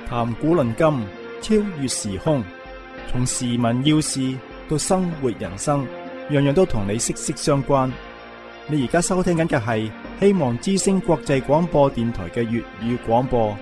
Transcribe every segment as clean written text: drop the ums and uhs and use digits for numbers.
談古論今，超越時空，從時聞要事到生活人生，樣樣都同你息息相關。你而家收聽緊嘅係希望之聲國際廣播電台嘅粵語廣播。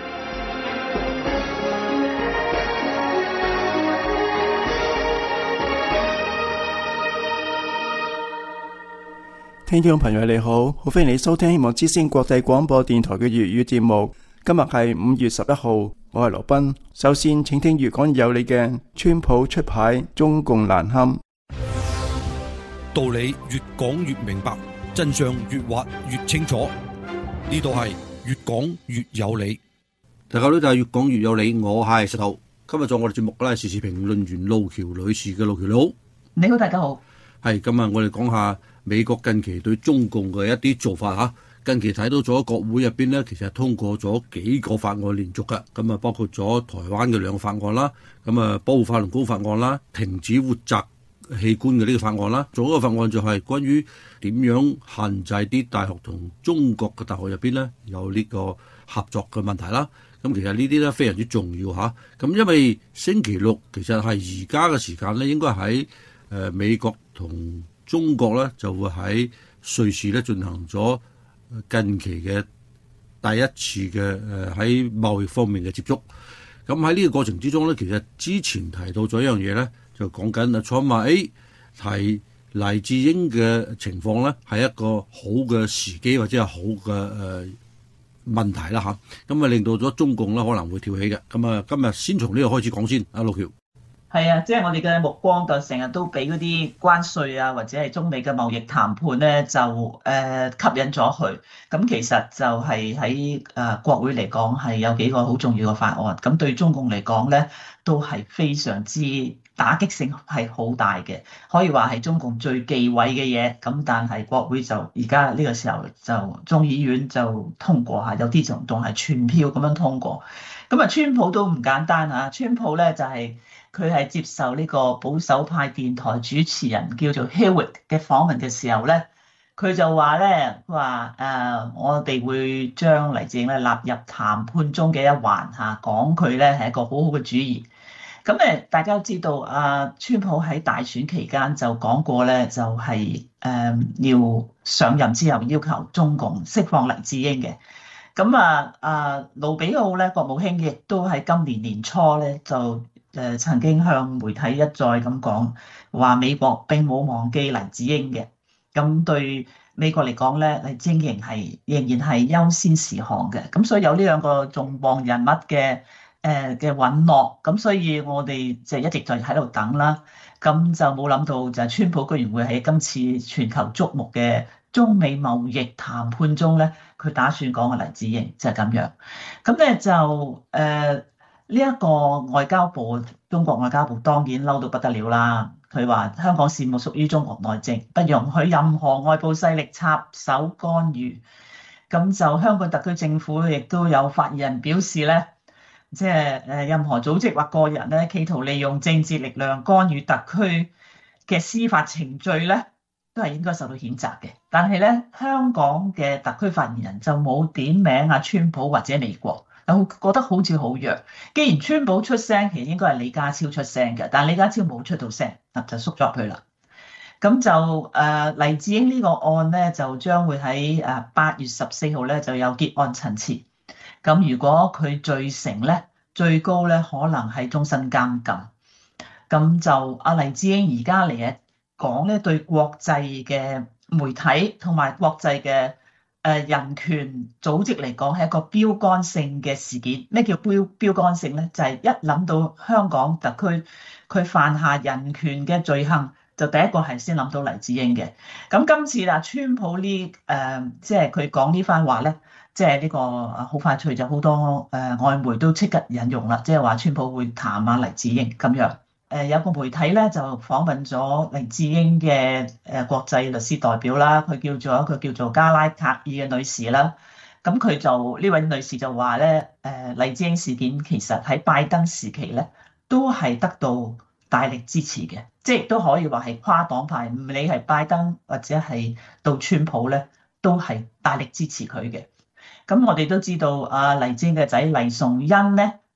聽眾朋友你好，好歡迎你收聽希望之聲國際廣播電台嘅粵語節目。今日係5月11號，我係羅賓。首先請聽粵講有理嘅川普出牌，中共難堪。 道理越講越明白，真相越挖越清楚。呢度係越講越有理。大家好，就係越講越有理，我係石頭。今日做我哋節目咧，時事評論員路橋女士嘅。路橋你好。 你好，大家好。 係今日我哋講下美國近期對中共嘅一啲做法吓。近期睇到咗國會入邊呢，其實通過咗幾個法案連續嘅，咁啊包括咗台灣嘅2個法案啦，咁啊保護法輪功法案啦，停止活摘器官嘅呢個法案啦，仲有一個法案就係關於點樣限制啲大學同中國嘅大學入邊呢有呢個合作嘅問題啦。咁其實呢啲咧非常之重要吓。咁因為星期六其實係而家嘅時間咧，應該喺美國同中國咧就會喺瑞士咧進行咗近期嘅第一次嘅喺貿易方面嘅接觸。咁喺呢個過程之中咧，其實之前提到咗一樣嘢咧，就講緊啊，蔡話提黎智英嘅情況咧係一個好嘅時機或者係好嘅問題啦吓。咁啊令到咗中共咧可能會跳起嘅。咁啊今日先從呢個開始講先。阿路橋。 係啊，即係我哋嘅目光就成日都俾嗰啲關稅啊，或者係中美嘅貿易談判咧，就吸引咗佢。咁其實就係喺國會嚟講係有幾個好重要嘅法案。咁對中共嚟講咧，都係非常之打擊性係好大嘅，可以話係中共最忌諱嘅嘢。咁但係國會就而家呢個時候就眾議院就通過下，有啲仲係全票咁樣通過。咁啊，川普都唔簡單啊！川普咧就係佢係接受呢個保守派電台主持人叫做 Hewitt 嘅訪問嘅時候咧，佢就話咧，佢話我哋會將黎智英咧納入談判中嘅一環嚇，講佢咧係一個好好嘅主意。咁大家都知道川普喺大選期間就講過咧，就係要上任之後要求中共釋放黎智英嘅。咁盧比奧咧國務卿亦都喺今年年初咧就曾經向媒體一再咁講，話美國並冇忘記黎智英嘅。咁對美國嚟講咧，黎智英仍然係優先事項嘅。咁所以有呢兩個重磅人物嘅允諾，咁所以我哋就一直在喺度等啦。咁就冇諗到就係川普居然會喺今次全球矚目嘅中美貿易談判中咧，佢打算講嘅黎智英就係咁樣。咁咧就呢一個外交部，中國外交部當然嬲到不得了啦。佢話香港事務屬於中國內政，不容許任何外部勢力插手干預。咁就香港特區政府亦都有發言人表示咧，即係任何組織或個人咧，企圖利用政治力量干預特區嘅司法程序咧，都係應該受到譴責嘅。但係咧，香港嘅特區發言人就冇點名川普或者美國。又覺得好似好弱。既然川普出聲，其實應該係李家超出聲嘅，但係李家超冇出到聲，就縮咗入去啦。咁就黎智英呢個案咧，就將會喺8月14號咧就有結案陳詞。咁如果佢罪成咧，最高咧可能係終身監禁。咁就黎智英而家嚟講咧，對國際嘅媒體同埋國際嘅人權組織嚟講係一個標桿性嘅事件。咩叫標桿性咧？就係一諗到香港特區佢犯下人權嘅罪行，就第一個係先諗到黎智英嘅。咁今次川普即係佢講呢番話咧，即係呢個好快脆就好多外媒都即刻引用啦，即係話川普會談下黎智英咁樣。有個媒體咧就訪問咗黎智英嘅國際律師代表啦，佢叫做加拉格爾嘅女士啦。咁佢就呢位女士就話咧，黎智英事件其實喺拜登時期咧都係得到大力支持嘅，即係都可以話係跨黨派，唔理係拜登或者係到川普咧，都係大力支持佢嘅。咁我哋都知道黎智英嘅仔黎崇恩咧。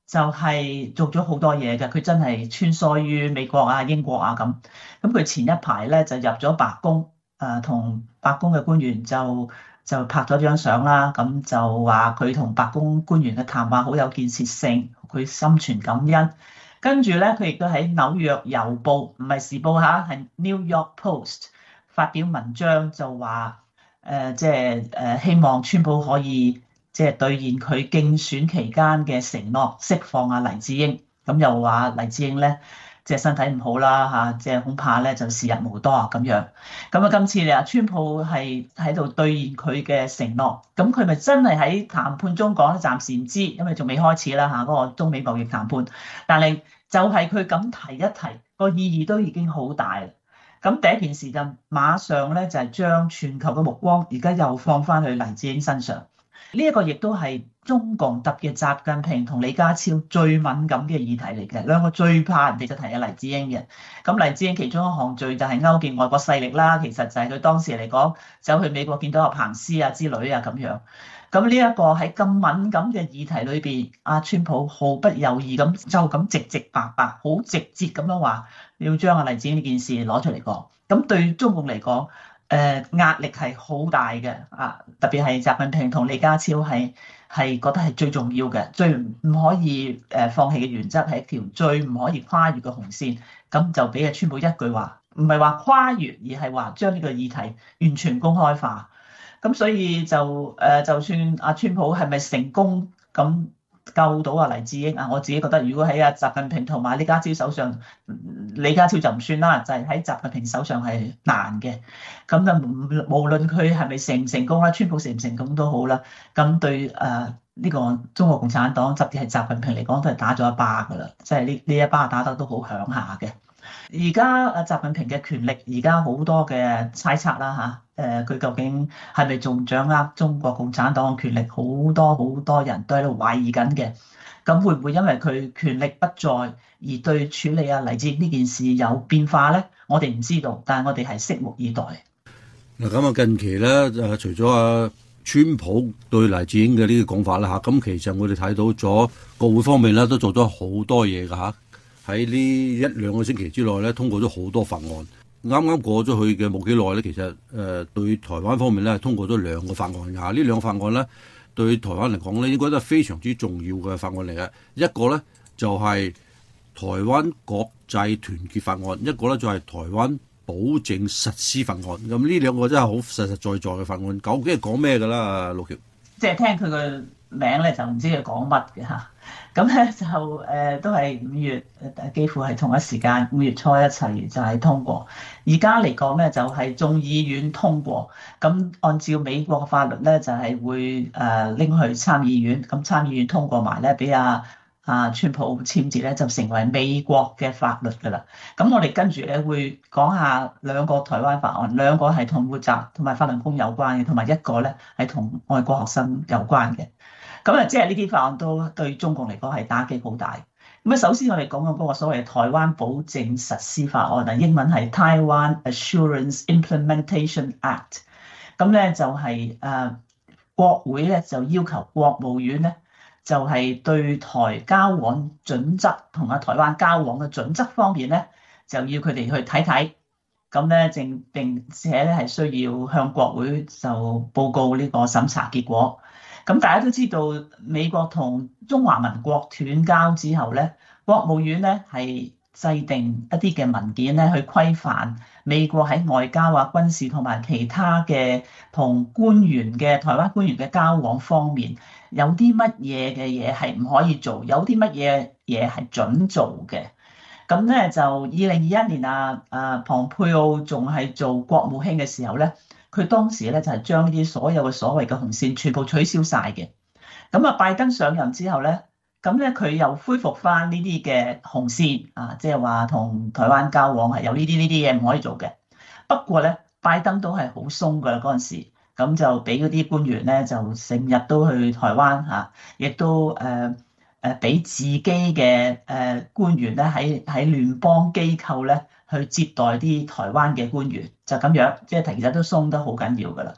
就係做咗好多嘢嘅，佢真係穿梭於美國啊、英國啊咁。咁佢前一排咧就入咗白宮，同白宮嘅官員就拍咗張相啦。咁就話佢同白宮官員嘅談話好有建設性，佢心存感恩。跟住咧，佢亦都喺紐約郵報，唔係時報嚇，係 New York Post 發表文章就話希望川普可以兌現佢競選期間嘅承諾，釋放黎智英。咁又話黎智英咧身體唔好啦嚇，恐怕咧就時日無多咁樣。咁啊，今次你話川普係喺度兌現佢嘅承諾，咁佢咪真係喺談判中講咧？暫時唔知，因為仲未開始啦嚇，嗰個中美貿易談判。但係就係佢咁提一提，個意義都已經好大啦。咁第一件事就馬上咧就係將全球嘅目光而家又放翻去黎智英身上。呢一個亦都係中共特別習近平同李家超最敏感嘅議題嚟嘅，兩個最怕人哋就提下黎智英嘅。咁黎智英其中一項罪就係勾結外國勢力啦，其實就係佢當時嚟講走去美國見到阿彭斯啊之類啊咁樣。咁呢一個喺咁敏感嘅議題裏邊，阿川普毫不猶豫咁就咁直直白白、好直接咁樣話要將阿黎智英呢件事攞出嚟講。咁對中共嚟講，壓力係好大嘅啊！特別係習近平同李家超係覺得係最重要嘅，最唔可以放棄嘅原則係一條最唔可以跨越嘅紅線。咁就俾阿川普一句話，唔係話跨越，而係話將呢個議題完全公開化。咁所以就算阿川普係咪成功咁救到阿黎智英啊？我自己覺得，如果喺阿習近平同埋李家超手上，李家超就唔算啦，就係喺習近平手上係難嘅。咁就無論佢係咪成唔成功啦，川普成唔成功都好啦。咁對呢個中國共產黨，特別係習近平嚟講，都係打咗一巴噶啦，即係呢一巴打得都好響下嘅。而家阿習近平嘅權力，而家好多嘅猜測啦嚇，佢究竟係咪仲掌握中國共產黨嘅權力？好多人都喺度懷疑緊嘅。咁會唔會因為佢權力不在，而對處理黎智英呢件事有變化咧？我哋唔知道，但係我哋係拭目以待。 嗱，咁啊，近期咧除咗阿川普對黎智英嘅呢個講法啦嚇，咁其實我哋睇到咗國會方面咧都做咗好多嘢㗎嚇。喺呢一兩個星期之內咧，通過咗好多法案。啱啱過咗去嘅冇幾耐咧，其實對台灣方面咧，通過咗兩個法案㗎。呢兩個法案咧，對台灣嚟講咧，應該都係非常之重要嘅法案嚟嘅。一個咧就係台灣國際團結法案，一個咧就係台灣保證實施法案。咁呢兩個真係好實實在在嘅法案。究竟係講咩㗎啦？陸橋， 即係聽佢個名咧，就唔知佢講乜嘅嚇。咁咧就都係5月，幾乎係同一時間5月初一齊就係通過。而家嚟講咧就係眾議院通過，咁按照美國嘅法律咧就係會拎去參議院，咁參議院通過埋咧，俾阿川普簽字咧，就成為美國嘅法律㗎啦。咁我哋跟住咧會講下兩個台灣法案，兩個係同活摘同埋法輪功有關嘅，同埋一個咧係同外國學生有關嘅。咁啊，即係呢啲法案都對中共嚟講係打擊好大。咁啊，首先我哋講講嗰個所謂台灣保證實施法案啊，英文係 Taiwan Assurance Implementation Act。咁咧就係國會咧就要求國務院咧就係對台交往準則同台灣交往嘅準則方面咧，就要佢哋去睇睇。咁咧並且咧係需要向國會就報告呢個審查結果。咁大家都知道，美國同中華民國斷交之後咧，國務院咧係制定一啲嘅文件咧，去規範美國喺外交啊、軍事同埋其他嘅同官員嘅台灣官員嘅交往方面，有啲乜嘢嘅嘢係唔可以做，有啲乜嘢嘢係準做嘅。咁咧就2021年龐佩奧仲係做國務卿嘅時候咧，佢當時咧就係將呢啲所有嘅所謂嘅紅線全部取消晒嘅。咁拜登上任之後咧，咁咧佢又恢復翻呢啲嘅紅線即係話同台灣交往係有呢啲嘢唔可以做嘅。不過咧，拜登都係好鬆㗎啦嗰陣時，咁就俾嗰啲官員咧就成日都去台灣亦都俾自己嘅官員咧喺聯邦機構咧去接待啲台灣嘅官員，就咁樣，即係其實都鬆得好緊要㗎啦。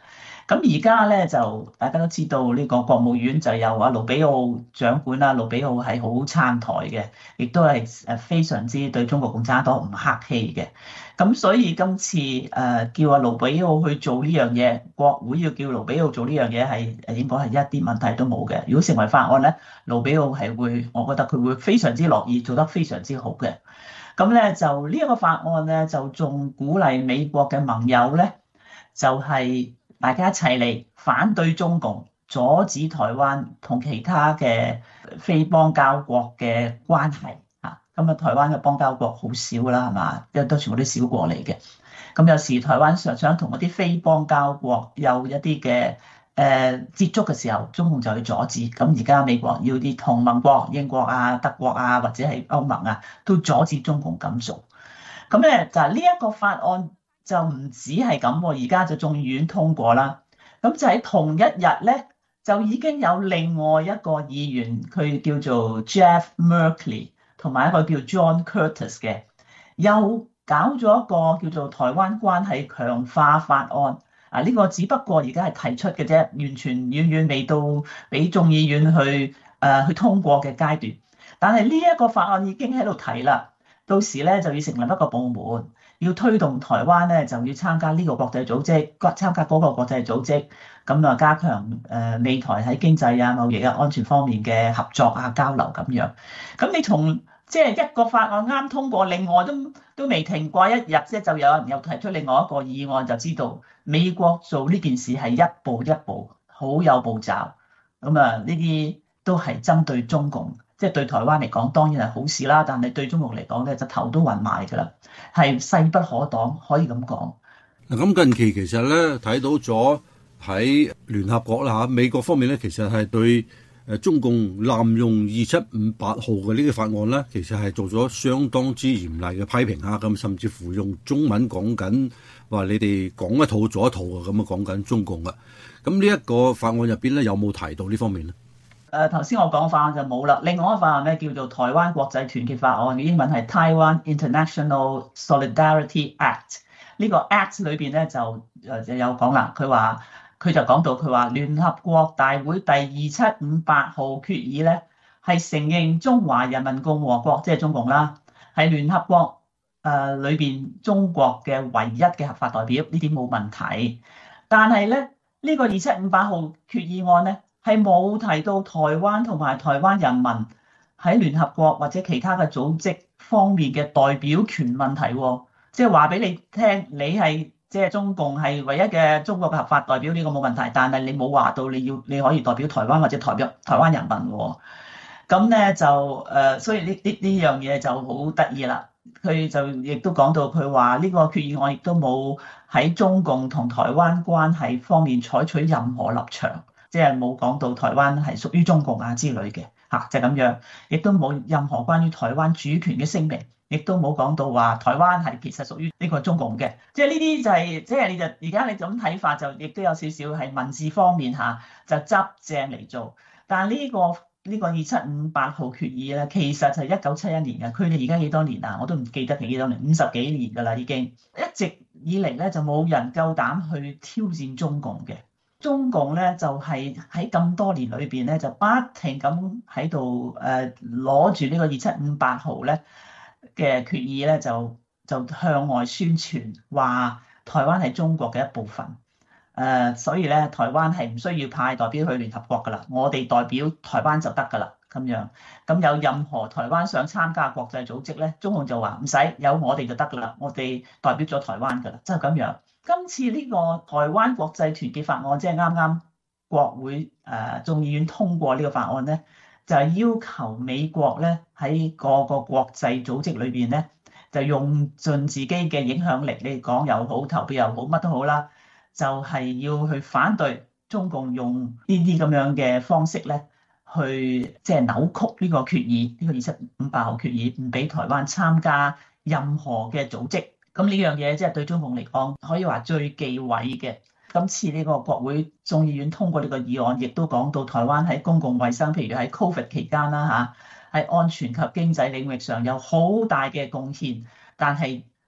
咁而家咧就大家都知道呢個國務院就有盧比奧長官啦，盧比奧係好撐台嘅，亦都係非常之對中國共產黨唔客氣嘅。咁所以今次叫盧比奧去做呢樣嘢，國會要叫盧比奧做呢樣嘢係應該係一啲問題都冇嘅。如果成為法案咧，盧比奧係會，我覺得佢會非常之樂意，做得非常之好嘅。咁咧就呢一個法案咧，就仲鼓勵美國嘅盟友咧，就係大家一齊嚟反對中共，阻止台灣同其他嘅非邦交國嘅關係嚇。咁啊，台灣嘅邦交國好少啦，係嘛？因為都全部都小國嚟嘅。咁有時台灣想同嗰啲非邦交國有一啲嘅接觸嘅時候，中共就去阻止。咁而家美國要啲同盟國，英國啊、德國啊，或者係歐盟啊，都阻止中共咁做。咁咧就係呢一個法案就唔止係咁，而家就眾議院通過啦。咁就喺同一日咧，就已經有另外一個議員，佢叫做 Jeff Merkley，同埋一個叫 John Curtis 嘅，又搞咗一個叫做台灣關係強化法案。呢個只不過而家係提出嘅啫，完全遠遠未到俾眾議院去通過嘅階段。但係呢一個法案已經喺度提啦，到時咧就要成立一個部門，要推動台灣咧就要參加呢個國際組織，參加嗰個國際組織，咁啊加強美台喺經濟啊、貿易啊、安全方面嘅合作啊、交流咁樣。咁你從即係一個法案啱通過，另外都未停過一日啫，就有人又提出另外一個議案，就知道美國做呢件事係一步一步好有步驟。咁啊，呢啲都係針對中共，即係對台灣嚟講當然係好事啦，但係對中共嚟講咧就頭都暈埋㗎啦，係勢不可擋，可以咁講。 嗱，咁近期其實咧睇到咗喺聯合國啦嚇，美國方面咧其實係對中共濫用2758號嘅呢個法案咧，其實係做咗相當之嚴厲嘅批評啊！咁甚至乎用中文講緊話你哋講一套做一套啊！咁啊講緊中共啊！咁呢一個法案入邊咧有冇提到呢方面咧？ 頭先我講法案就冇啦。另外一個法案咧叫做台灣國際團結法案，英文係 Taiwan International Solidarity Act。呢個 Act 裏邊咧就有講啦，佢就講到佢話聯合國大會第2758號決議咧係承認中華人民共和國即係中共啦，係聯合國裏邊中國嘅唯一嘅合法代表，呢啲冇問題。但係咧呢個2758號決議案咧係冇提到台灣同埋台灣人民喺聯合國或者其他嘅組織方面嘅代表權問題喎，即係話俾你聽，你係即係中共係唯一嘅中國嘅合法代表，呢個冇問題，但係你冇話到你可以代表台灣或者代表台灣人民喎。咁咧就所以呢樣嘢就好得意啦。佢就亦都講到佢話呢個決議案亦都冇喺中共同台灣關係方面採取任何立場，即係冇講到台灣係屬於中共啊之類嘅嚇，就咁樣，亦都冇任何關於台灣主權嘅聲明。亦都冇講到話台灣係其實屬於呢個中共嘅，即係呢啲就係即係你就而家你咁睇法就亦都有少少係文字方面嚇就執正嚟做，但係呢個2758號決議咧，其實就係1971年嘅，佢哋而家幾多年啊？我都唔記得幾多年，50幾年㗎啦已經，一直以嚟咧就冇人夠膽去挑戰中共嘅。中共咧就係喺咁多年裏邊咧就不停咁喺度攞住呢個2758號咧嘅決議咧就向外宣傳話台灣係中國嘅一部分，所以咧台灣係唔需要派代表去聯合國㗎啦，我哋代表台灣就得㗎啦咁樣。咁有任何台灣想參加國際組織咧，中共就話唔使，有我哋就得㗎啦，我哋代表咗台灣㗎啦，就係咁樣。今次呢個台灣國際團結法案，即係啱啱國會眾議院通過呢個法案咧，就係要求美國咧喺個國際組織裏邊咧，就用盡自己嘅影響力，你講又好，投票又好，乜都好啦，就係要去反對中共用呢啲咁樣嘅方式咧，去即係扭曲呢個決議，呢個2758號決議，唔俾台灣參加任何嘅組織。咁呢樣嘢即係對中共嚟講，可以話最忌諱嘅。今次呢個國會眾議院通過呢個議案，亦都講到台灣喺公共衛生，譬如喺 COVID 期間啦嚇，喺安全及經濟領域上有好大嘅貢獻，但係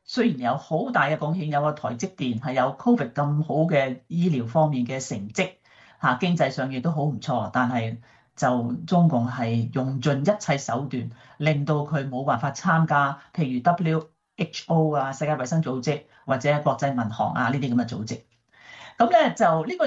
雖然有好大嘅貢獻，有個台積電係有 Covid 咁好嘅醫療方面嘅成績，經濟上亦都好唔錯，但係就中共係用盡一切手段，令到佢冇辦法參加，譬如 WHO 啊、世界衛生組織或者國際民航啊呢啲咁嘅組織。咁咧就呢個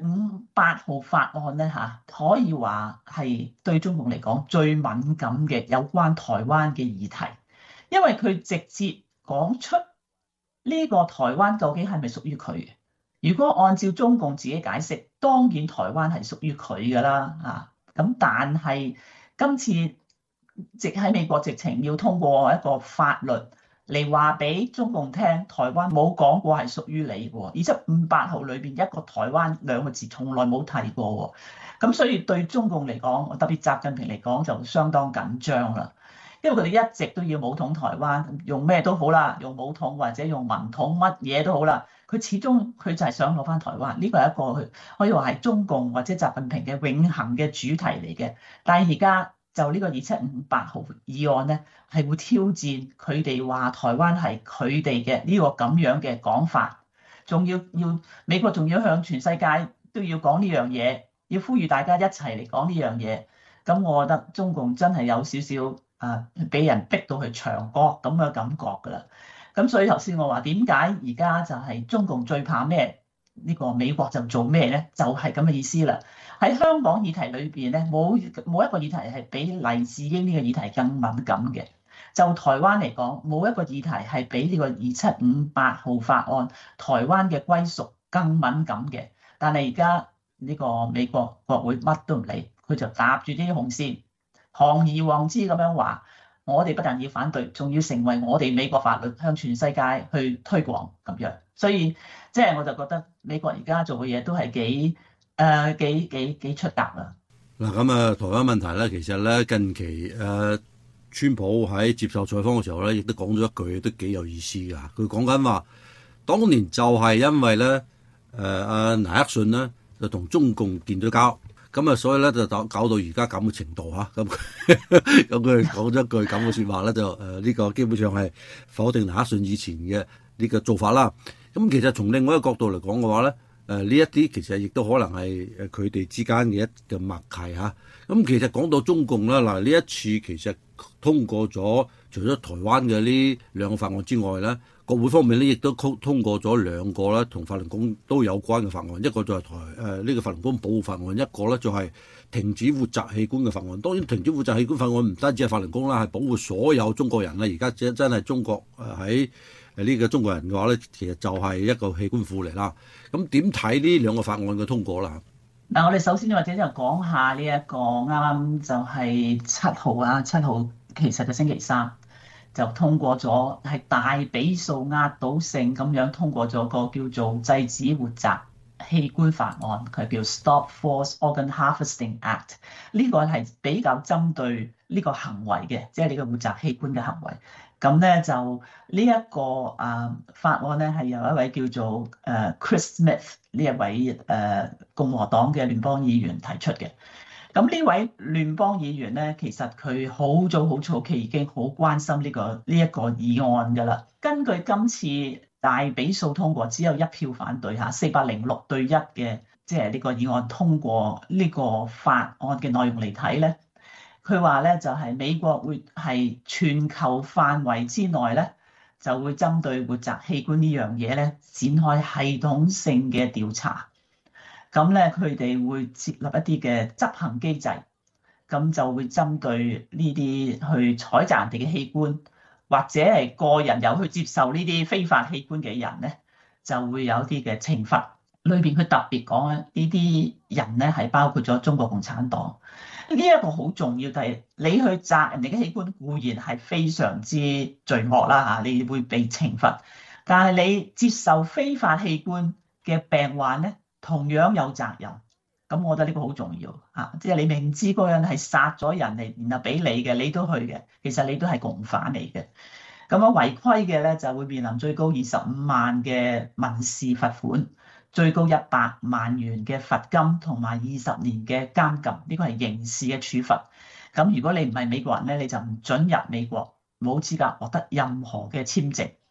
2758號法案咧可以話係對中共嚟講最敏感嘅有關台灣嘅議題，因為佢直接講出呢個台灣究竟係咪屬於佢？如果按照中共自己解釋，當然台灣係屬於佢㗎啦咁但係今次喺美國直情要通過一個法律嚟話俾中共聽，台灣冇講過係屬於你喎，2758號裏邊一個台灣兩個字從來冇提過喎，咁所以對中共嚟講，特別習近平嚟講就相當緊張啦。因為佢哋一直都要武統台灣，用咩都好啦，用武統或者用民統乜嘢都好啦，佢始終佢就係想攞翻台灣。呢個係一個可以話係中共或者習近平嘅永恆嘅主題嚟嘅。但係而家就呢個2758號議案咧，係會挑戰佢哋話台灣係佢哋嘅呢個咁樣嘅講法，仲要美國仲要向全世界都要講呢樣嘢，要呼籲大家一齊嚟講呢樣嘢。咁我覺得中共真係有少少俾人逼到去牆角咁嘅感覺㗎啦，咁所以頭先我話點解而家就係中共最怕咩？呢個美國就做咩咧？就係咁嘅意思啦。喺香港議題裏邊咧，冇一個議題係比黎智英呢個議題更敏感嘅。就台灣嚟講，冇一個議題係比呢個2758號法案台灣嘅歸屬更敏感嘅。但係而家呢個美國國會乜都唔理，佢就搭住啲紅線，堂而皇之咁樣話，我哋不但要反對，仲要成為我哋美國法律向全世界去推廣咁樣。所以即係我就覺得美國而家做嘅嘢都係幾出格啦。 嗱咁台灣問題咧，其實咧近期川普喺接受採訪嘅時候咧，亦都講咗一句都幾有意思㗎。佢講緊話，當年就係因為咧阿尼克遜咧就同中共建咗交。咁所以咧就搞到而家咁嘅程度咁佢講咗一句咁嘅説話咧，就呢個基本上係否定尼克遜以前嘅呢個做法啦。咁其實從另外一個角度嚟講嘅話咧，呢一啲其實亦都可能係佢哋之間嘅一個默契咁其實講到中共啦，嗱呢一次其實通過咗除咗台灣嘅呢兩個法案之外咧，國會方面咧亦都通過咗兩個咧同法輪功都有關嘅法案，一個就係呢個法輪功保護法案，一個咧就係停止活摘器官嘅法案。當然停止活摘器官法案唔單止係法輪功啦，係保護所有中國人啦。而家真係中國喺呢個中國人嘅話咧，其實就係一個器官庫嚟啦。咁點睇呢兩個法案嘅通過啦？ 嗱，我哋首先或者就講下呢一個啱啱就係7號7號其實就星期三就通過咗，係大比數壓倒性咁樣通過咗個叫做制止活摘器官法案，佢叫 Stop Forced Organ Harvesting Act。呢個係比較針對呢個行為嘅，即係呢個活摘器官嘅行為。咁咧就呢一個法案咧係由一位叫做Chris Smith 呢一位共和黨嘅聯邦議員提出嘅。咁呢位聯邦議員咧，其實佢好早期已經好關心呢一個議案㗎啦。根據今次大比數通過，只有1票反對406對1嘅，即係呢個議案通過呢個法案嘅內容嚟睇咧。佢話咧就係美國會係全球範圍之內咧，就會針對活摘器官呢樣嘢咧展開系統性嘅調查。咁咧佢哋會設立一啲嘅執行機制，咁就會針對呢啲去採摘人哋嘅器官，或者係個人有去接受呢啲非法器官嘅人咧，就會有啲嘅懲罰。裏邊佢特別講咧，呢啲人咧係包括咗中國共產黨。呢一個好重要，就係你去摘人哋嘅器官固然係非常之罪惡啦你會被懲罰。但係你接受非法器官嘅病患咧，同樣有責任。咁我覺得呢個好重要即係你明知嗰個人係殺咗人嚟，然後俾你嘅，你都去嘅，其實你都係共犯嚟嘅。咁違規嘅咧就會面臨最高25萬嘅民事罰款，最高100萬元嘅罰金同埋20年嘅監禁，呢個係刑事嘅處罰。咁如果你唔係美國人咧，你就唔准入美國，冇資格獲得任何嘅簽證。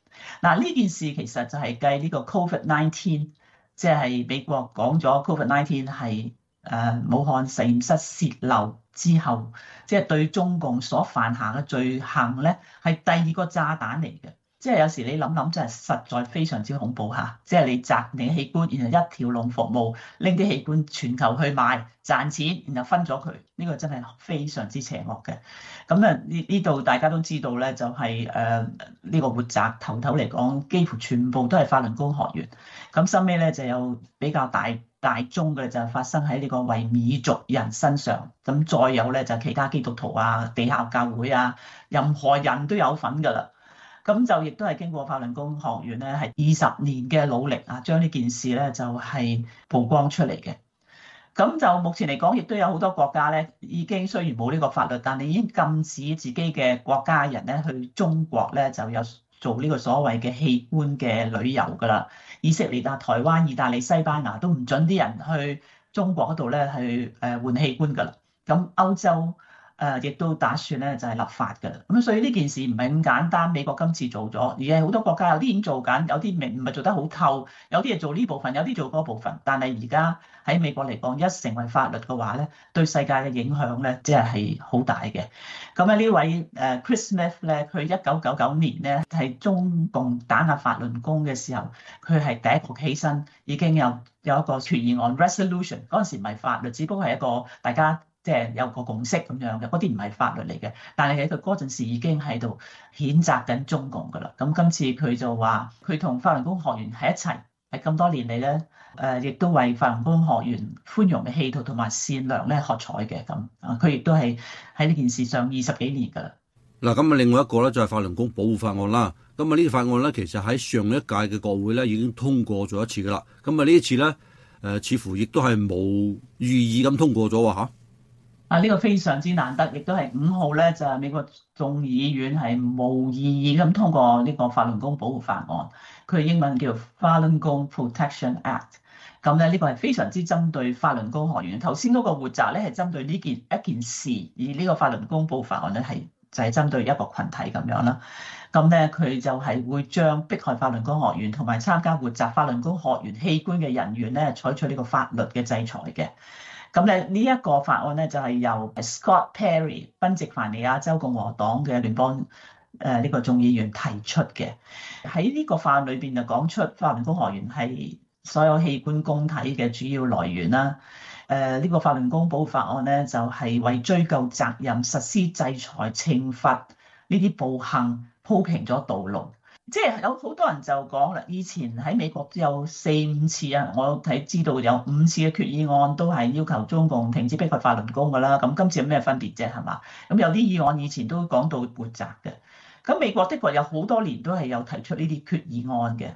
嗱，呢件事其實就係繼呢個 Covid-19，即係美國講咗 Covid-19 係武漢實驗室洩漏之後，即係對中共所犯下嘅罪行咧，係第二個炸彈嚟嘅。即係有時你諗諗，真係實在非常之恐怖嚇！即係你摘你嘅器官，然後一條龍服務，拎啲器官全球去賣賺錢，然後分咗佢，呢個真係非常之邪惡嘅。咁啊，呢度大家都知道咧，就係呢個活摘頭嚟講，幾乎全部都係法輪功學員。咁收尾咧就有比較大宗嘅就發生喺呢個維吾爾族人身上。咁再有咧就其他基督徒啊、地下教會啊，任何人都有份㗎啦。咁就亦都係經過法輪功學院咧，係20年嘅努力啊，將呢件事咧就係曝光出嚟嘅。咁就目前嚟講，亦都有好多國家咧，已經雖然冇呢個法律，但係已經禁止自己嘅國家人咧去中國咧就有做呢個所謂嘅器官嘅旅遊㗎啦。以色列啊、台灣、意大利、西班牙都唔準啲人去中國嗰度咧去換器官㗎啦。咁歐洲亦都打算咧就係立法㗎啦，咁所以呢件事唔係咁簡單。美國今次做咗，而係好多國家有啲已經做緊，有啲唔係做得好透，有啲係做呢部分，有啲做嗰部分。但係而家喺美國嚟講，一成為法律嘅話咧，對世界嘅影響咧，即係好大嘅。咁啊呢位Chris Smith 咧，佢1999年咧係中共打壓法輪功嘅時候，佢係第一個起身，已經有一個決議案 resolution。嗰陣時唔係法律，只不過係一個大家即係有個共識咁樣嘅，嗰啲唔係法律嚟嘅。但係喺佢嗰陣時已經喺度譴責緊中共㗎啦。咁今次佢就話佢同法輪功學員喺一齊，喺咁多年嚟咧，亦都為法輪功學員寬容嘅氣度同埋善良咧喝彩嘅咁。佢亦都係喺呢件事上20幾年㗎啦。 嗱，咁啊，另外一個咧就係法輪功保護法案啦。咁啊，呢個法案咧，其實喺上一屆嘅國會咧已經通過咗一次㗎啦。咁啊，呢一次咧，似乎亦都係冇寓意咁通過咗喎嚇。 呢個非常之難得，亦都係5號咧，就係美國眾議院係無異議咁通過呢個法輪功保護法案。佢英文叫 Falun Gong Protection Act。咁咧呢個係非常之針對法輪功學員。頭先嗰個活摘咧係針對呢一件事，而呢個法輪功保護法案咧就係針對一個群體咁樣啦。咁咧佢就係會將迫害法輪功學員同埋參加活摘法輪功學員器官嘅人員咧採取呢個法律嘅制裁嘅。咁咧呢一個法案咧就係由 Scott Perry 賓夕凡尼亞州共和黨嘅聯邦呢個眾議員提出嘅。喺呢個法案裏邊就講出法輪功學員係所有器官供體嘅主要來源啦。呢個法輪功保護法案咧就係為追究責任、實施制裁、懲罰呢啲暴行鋪平咗道路。即係有好多人就講啦，以前喺美國都有4、5次啊，我睇知道有5次嘅決議案都係要求中共停止迫害法輪功㗎啦。咁今次有咩分別啫？係嘛？咁有啲議案以前都講到活摘嘅。咁美國的確有好多年都係有提出呢啲決議案嘅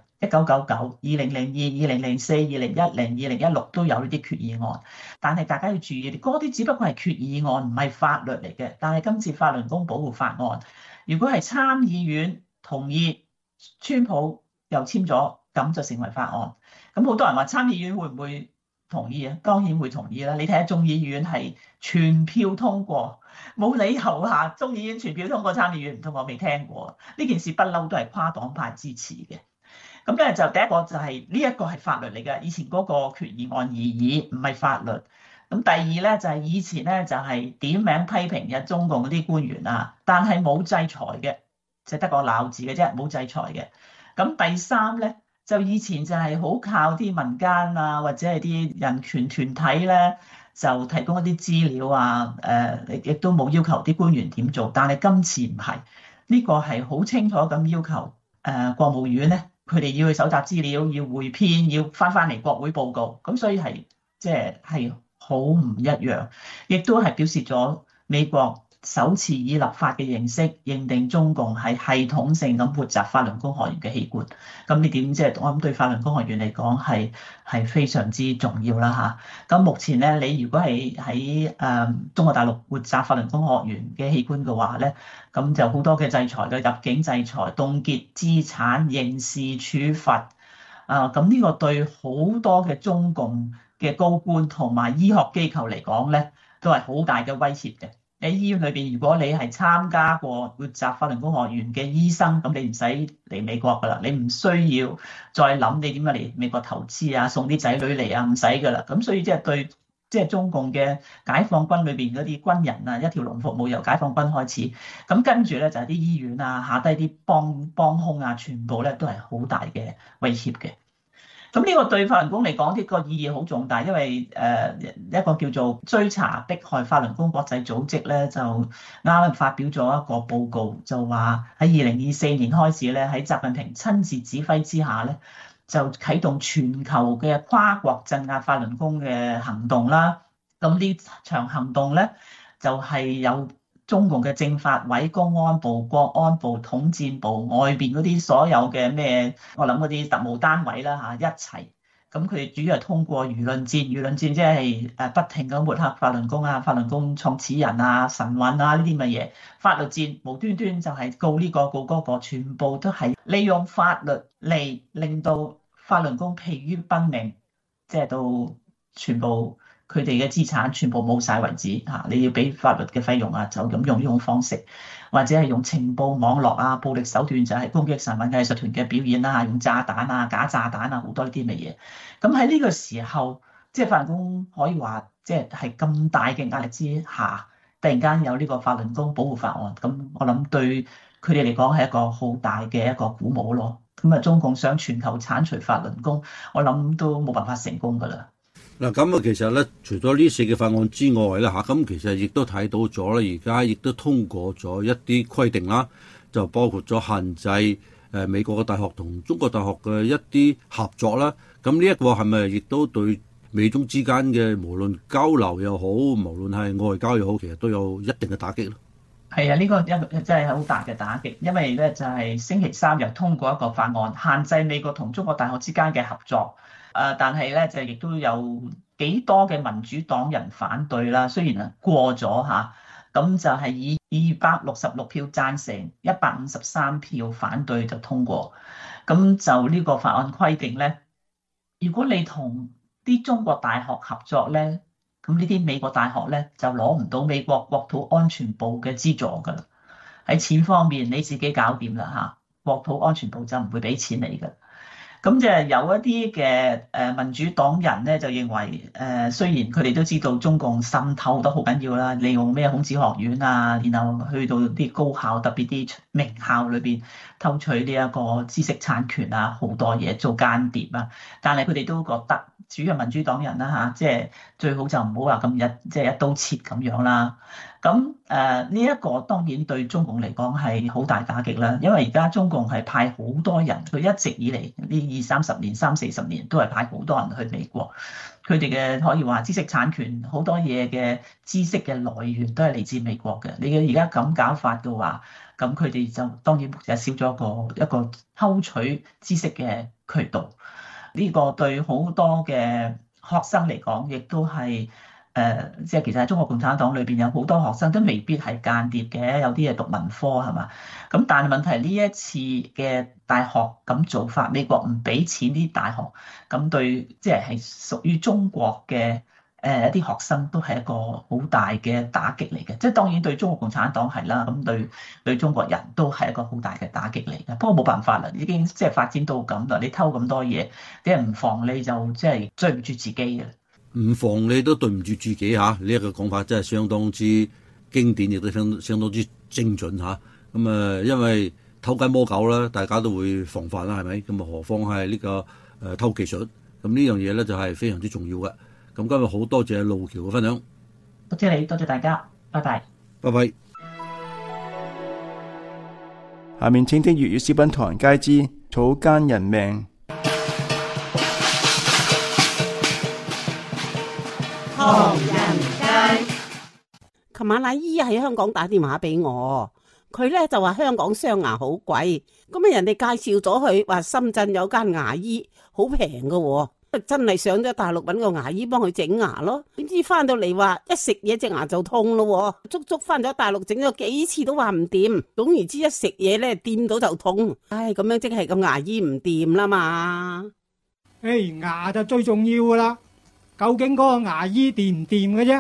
，1999、2002、2004、2010、2016都有呢啲決議案。但係大家要注意，嗰啲只不過係決議案，唔係法律嚟嘅。但係今次法輪功保護法案，如果係參議院同意，川普又簽咗，咁就成為法案。咁好多人話參議院會唔會同意啊？當然會同意啦。你睇下眾議院係全票通過，冇理由下眾議院全票通過，參議院唔通過，我未聽過。呢件事不嬲都係跨黨派支持嘅。咁咧就第一個就係呢一個係法律嚟嘅，以前嗰個決議案而已，唔係法律。咁第二咧就係以前咧就係點名批評嘅中共嗰啲官員啊，但係冇制裁嘅。就得個鬧字嘅啫，冇制裁嘅。咁第三咧，就以前就係好靠啲民間啊，或者係啲人權團體咧，就提供一啲資料啊，亦都冇要求啲官員點做。但係今次唔係，呢個係好清楚咁要求國務院咧，佢哋要去搜集資料，要匯編，要翻嚟國會報告。咁所以係即係好唔一樣，亦都係表示咗美國首次以立法嘅形式認定中共係系統性咁活摘法輪功學員嘅器官。咁呢點即係我諗對法輪功學員嚟講係非常之重要啦嚇。咁目前咧，你如果係喺中國大陸活摘法輪功學員嘅器官嘅話咧，咁就好多嘅制裁嘅，入境制裁、凍結資產、刑事處罰。咁呢個對好多嘅中共嘅高官同埋醫學機構嚟講咧，都係好大嘅威脅嘅。 喺醫院裏邊，如果你係參加過活習法輪功學院嘅醫生，咁你唔使嚟美國噶啦，你唔需要再諗你點樣嚟美國投資啊，送啲仔女嚟啊，唔使噶啦。咁所以即係對即係中共嘅解放軍裏邊嗰啲軍人啊，一條龍服務由解放軍開始，咁跟住咧就係啲醫院啊，下低啲幫兇啊，全部咧都係好大嘅威脅嘅。咁呢個對法輪功嚟講，呢個意義好重大，因為一個叫做追查迫害法輪功國際組織咧，就啱啱發表咗一個報告，就話喺2024年開始咧，喺習近平親自指揮之下咧，就啟動全球嘅跨國鎮壓法輪功嘅行動啦。咁呢場行動咧，就係有中共嘅政法委、公安部、國安部、統戰部外邊嗰啲所有嘅咩，我諗嗰啲特務單位啦嚇一齊。咁佢哋主要係通過輿論戰，輿論戰即係不停咁抹黑法輪功啊、法輪功創始人啊、神韻啊呢啲乜嘢。法律戰無端端就係告呢個告嗰個，全部都係利用法律嚟令到法輪功疲於奔命，即係到全部。佢哋嘅資產全部冇晒為止嚇，你要俾法律嘅費用啊，就咁用呢種方式，或者係用情報網絡啊、暴力手段，就係攻擊神韻藝術團嘅表演啦，用炸彈啊、假炸彈啊，好多呢啲嘅嘢。咁喺呢個時候，即係法輪功可以話，即係咁大嘅壓力之下，突然間有呢個法輪功保護法案，咁我諗對佢哋嚟講係一個好大嘅一個鼓舞咯。咁啊，中共想全球剷除法輪功，我諗都冇辦法成功㗎啦。 嗱咁啊，其實咧，除咗呢4個法案之外啦嚇，咁其實亦都睇到咗咧，而家亦都通過咗一啲規定啦，就包括咗限制美國嘅大學同中國大學嘅一啲合作啦。咁呢一個係咪亦都對美中之間嘅無論交流又好，無論係外交又好，其實都有一定嘅打擊咯？ 係啊，呢個真係好大嘅打擊，因為咧就係星期三又通過一個法案，限制美國同中國大學之間嘅合作。但係咧就亦都有幾多嘅民主黨人反對啦。雖然過咗嚇，咁就係以266票贊成、153票反對就通過。咁就呢個法案規定咧，如果你同啲中國大學合作咧，咁呢啲美國大學咧就攞唔到美國國土安全部嘅資助㗎啦。喺錢方面你自己搞掂啦嚇，國土安全部就唔會俾錢你㗎。咁就有一啲嘅民主黨人咧就認為雖然佢哋都知道中共滲透得好緊要啦，利用咩孔子學院啊，然後去到啲高校，特別啲名校裏邊偷取呢一個知識產權啊，好多嘢做間諜啊，但係佢哋都覺得主要民主黨人啦嚇，即係最好就唔好話咁一刀切咁樣啦。咁呢一個當然對中共嚟講係好大打擊啦，因為而家中共係派好多人，佢一直以嚟呢20-30年、30-40年都係派好多人去美國，佢哋嘅可以話知識產權好多嘢嘅知識嘅來源都係嚟自美國嘅。你而家咁搞法嘅話，咁佢哋就當然就少咗一個偷取知識嘅渠道。呢個對好多嘅學生嚟講，亦都係。即係其實喺中國共產黨裏邊有好多學生都未必係間諜嘅，有啲係讀文科係嘛？咁但係問題呢一次嘅大學咁做法，美國唔俾錢啲大學，咁對即係屬於中國嘅一啲學生都係一個好大嘅打擊嚟嘅。即係當然對中國共產黨係啦，咁對中國人都係一個好大嘅打擊嚟嘅。不過冇辦法啦，已經即係發展到咁啦，你偷咁多嘢，啲人唔防你就即係追唔住自己嘅。 唔防你都對唔住自己嚇，呢一個講法真係相當之經典，亦都相當之精準嚇。咁因為偷雞摸狗啦，大家都會防範啦，係咪？咁何況係呢個偷技術？咁呢樣嘢咧就係非常之重要嘅。咁今日好多謝路橋嘅分享， 多謝你，多謝大家，拜拜， 拜拜。 下面請聽粵語小品《唐人街之草菅人命》。 唐人街，琴晚阿姨喺香港打電話俾我，佢咧就話香港雙牙好貴，咁啊人哋介紹咗佢話深圳有間牙醫好平噶，真係上咗大陸搵個牙醫幫佢整牙咯。點知翻到嚟話一食嘢隻牙就痛咯，足足翻咗大陸整咗幾次都話唔掂，總而言之一食嘢咧掂到就痛。唉，咁樣即係個牙醫唔掂啦嘛。 牙就最重要噶啦。究竟嗰個牙醫掂唔掂嘅啫？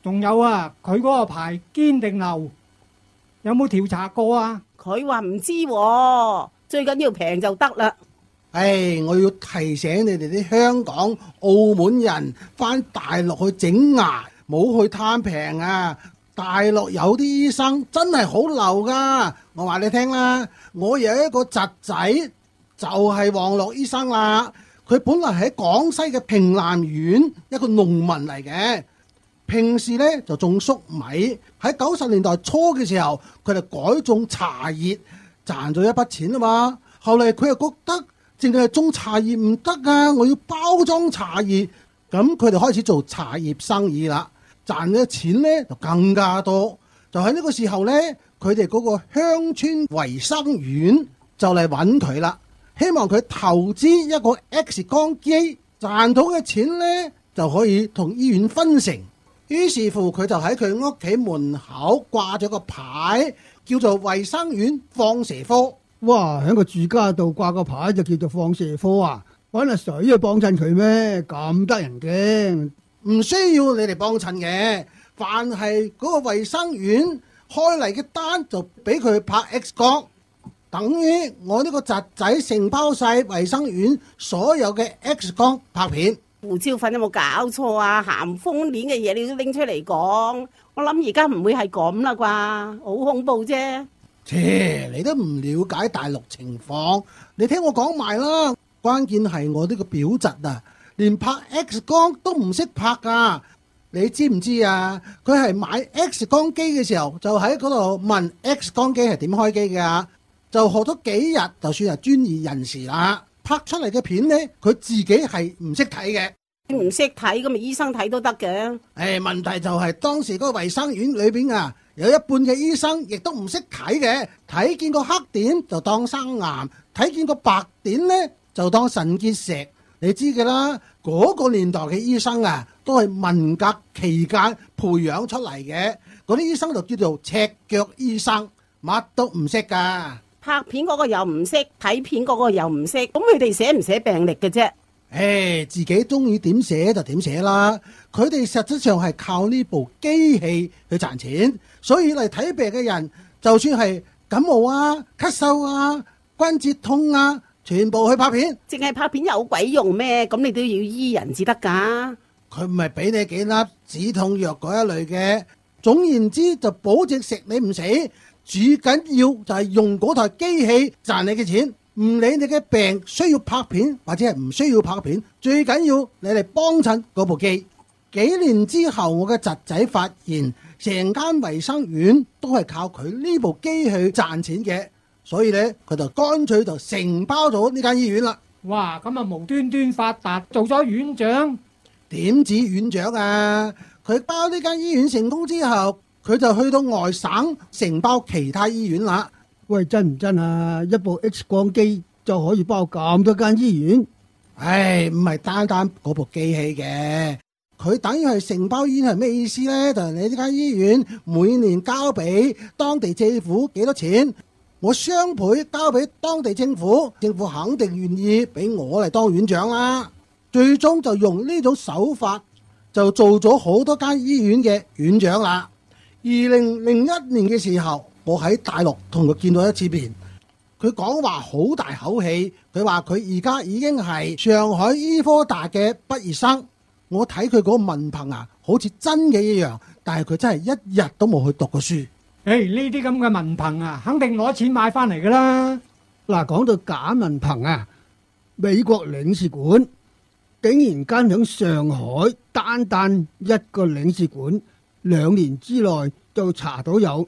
仲有啊，佢嗰個牌堅定流，有冇調查過啊？ 佢話唔知喎，最緊要平就得啦。 我要提醒你哋啲香港、澳門人返大陸去整牙，冇去貪平啊！大陸有啲醫生真係好流噶，我話你聽啦，我有一個侄仔就係黃樂醫生啦，佢本來喺廣西嘅平南縣一個農民嚟嘅，平時呢就種粟米，喺90年代初嘅時候，佢就改種茶葉，賺咗一筆錢啊嘛。後嚟佢又覺得淨係種茶葉唔得啊，我要包裝茶葉，咁佢哋開始做茶葉生意啦，賺嘅錢呢就更加多。就喺呢個時候呢，佢哋嗰個鄉村衛生院就嚟揾佢啦，希望佢投資一個 X 光機，賺到嘅錢呢就可以同醫院分成。於是乎佢就喺佢屋企門口掛咗個牌，叫做衛生院放射科。 哇！喺個住家度掛個牌就叫做放射科啊？揾阿水去幫襯佢咩？咁得人驚？ 唔需要你哋幫襯嘅，凡係嗰個衛生院開嚟嘅單就俾佢拍 X 光，等於我呢個侄仔承包晒衛生院所有嘅 X 光拍片。 胡椒粉有冇搞錯啊？咸豐年嘅嘢你都拎出嚟講，我諗而家唔會係咁啦啩，好恐怖啫。 你都唔了解大陸情況，你聽我講埋啦。關鍵係我呢個表侄啊，連拍 X 光都唔識拍噶。你知唔知啊？佢係買 X 光機嘅時候，就喺嗰度問 X 光機係點開機噶，就學咗幾日，就算係專業人士啦。拍出嚟嘅片呢，佢自己係唔識睇嘅。 唔識睇咁咪醫生睇都得嘅。 問題就係當時嗰個衛生院裏邊啊，有一半嘅醫生亦都唔識睇嘅，睇見個黑點就當生癌，睇見個白點呢就當腎結石。你知嘅啦，嗰個年代嘅醫生啊，都係文革期間培養出嚟嘅，嗰啲醫生就叫做赤腳醫生，乜都唔識噶。 拍片嗰個又唔識，睇片嗰個又唔識，咁佢哋寫唔寫病歷嘅啫？ 自己中意點寫就點寫啦。佢哋實質上係靠呢部機器去賺錢，所以嚟睇病嘅人，就算係感冒啊、咳嗽啊、關節痛啊，全部去拍片。 淨係拍片有鬼用咩？咁你都要醫人至得噶。 佢唔係俾你幾粒止痛藥嗰一類嘅，總言之就保證食你唔死。最緊要就係用嗰台機器賺你嘅錢，唔理你嘅病需要拍片或者係唔需要拍片，最緊要你嚟幫襯嗰部機。幾年之後，我嘅侄仔發現成間衛生院都係靠佢呢部機去賺錢嘅，所以呢，佢就乾脆就承包咗呢間醫院啦。 哇！咁啊無端端發達，做咗院長。 點止院長啊？佢包呢間醫院成功之後，佢就去到外省承包其他醫院啦。 喂，真唔真啊？一部 X 光機就可以包咁多間醫院？ 唔係單單嗰部機器嘅，佢等於係承包醫院係咩意思呢？就係你呢間醫院每年交俾當地政府幾多錢，我雙倍交俾當地政府，政府肯定願意俾我嚟當院長啦。最終就用呢種手法就做咗好多間醫院嘅院長啦。2001年嘅時候，我喺大陸同佢見到一次面，佢講話好大口氣，佢話佢而家已經係上海醫科大嘅畢業生。我睇佢嗰個文憑啊，好似真嘅一樣，但係佢真係一日都冇去讀過書。 呢啲咁嘅文憑啊，肯定攞錢買翻嚟噶啦。 嗱，講到假文憑啊，美國領事館竟然間響上海單一個領事館2年之內就查到有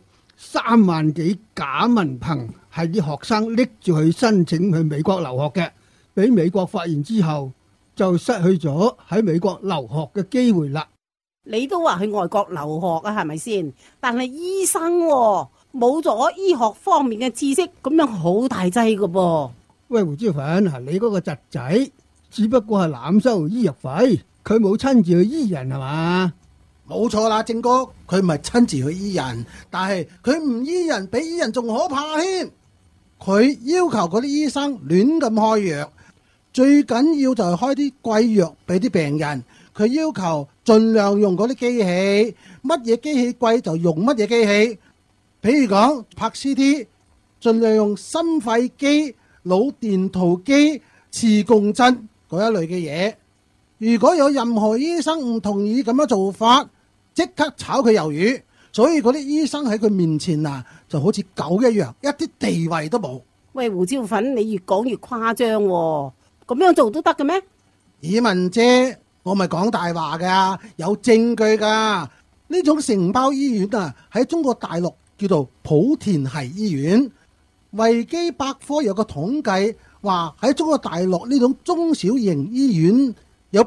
3萬幾假文憑係啲學生拎住去申請去美國留學嘅，俾美國發現之後就失去咗喺美國留學嘅機會啦。 你都話去外國留學啊，係咪先？但係醫生冇咗醫學方面嘅知識，咁樣好大劑噶噃。 喂，胡椒粉，你嗰個侄仔只不過係濫收醫藥費，佢冇親自去醫人係嘛？ 冇錯啦，正哥，佢唔係親自去醫人，但係佢唔醫人比醫人仲可怕添。佢要求嗰啲醫生亂咁開藥，最緊要就係開啲貴藥俾啲病人。 佢要求盡量用嗰啲機器，乜嘢機器貴就用乜嘢機器。譬如講拍 CT，盡量用心肺機、腦電圖機、磁共振嗰一類嘅嘢。如果有任何醫生唔同意咁樣做法，即刻炒佢魷魚。所以嗰啲醫生喺佢面前啊，就好似狗一樣，一啲地位都冇。 喂，胡椒粉，你越講越誇張喎，咁樣做都得嘅咩？ 以文姐，我咪講大話噶，有證據噶。呢種承包醫院啊，喺中國大陸叫做莆田系醫院。維基百科有個統計話，喺中國大陸呢種中小型醫院有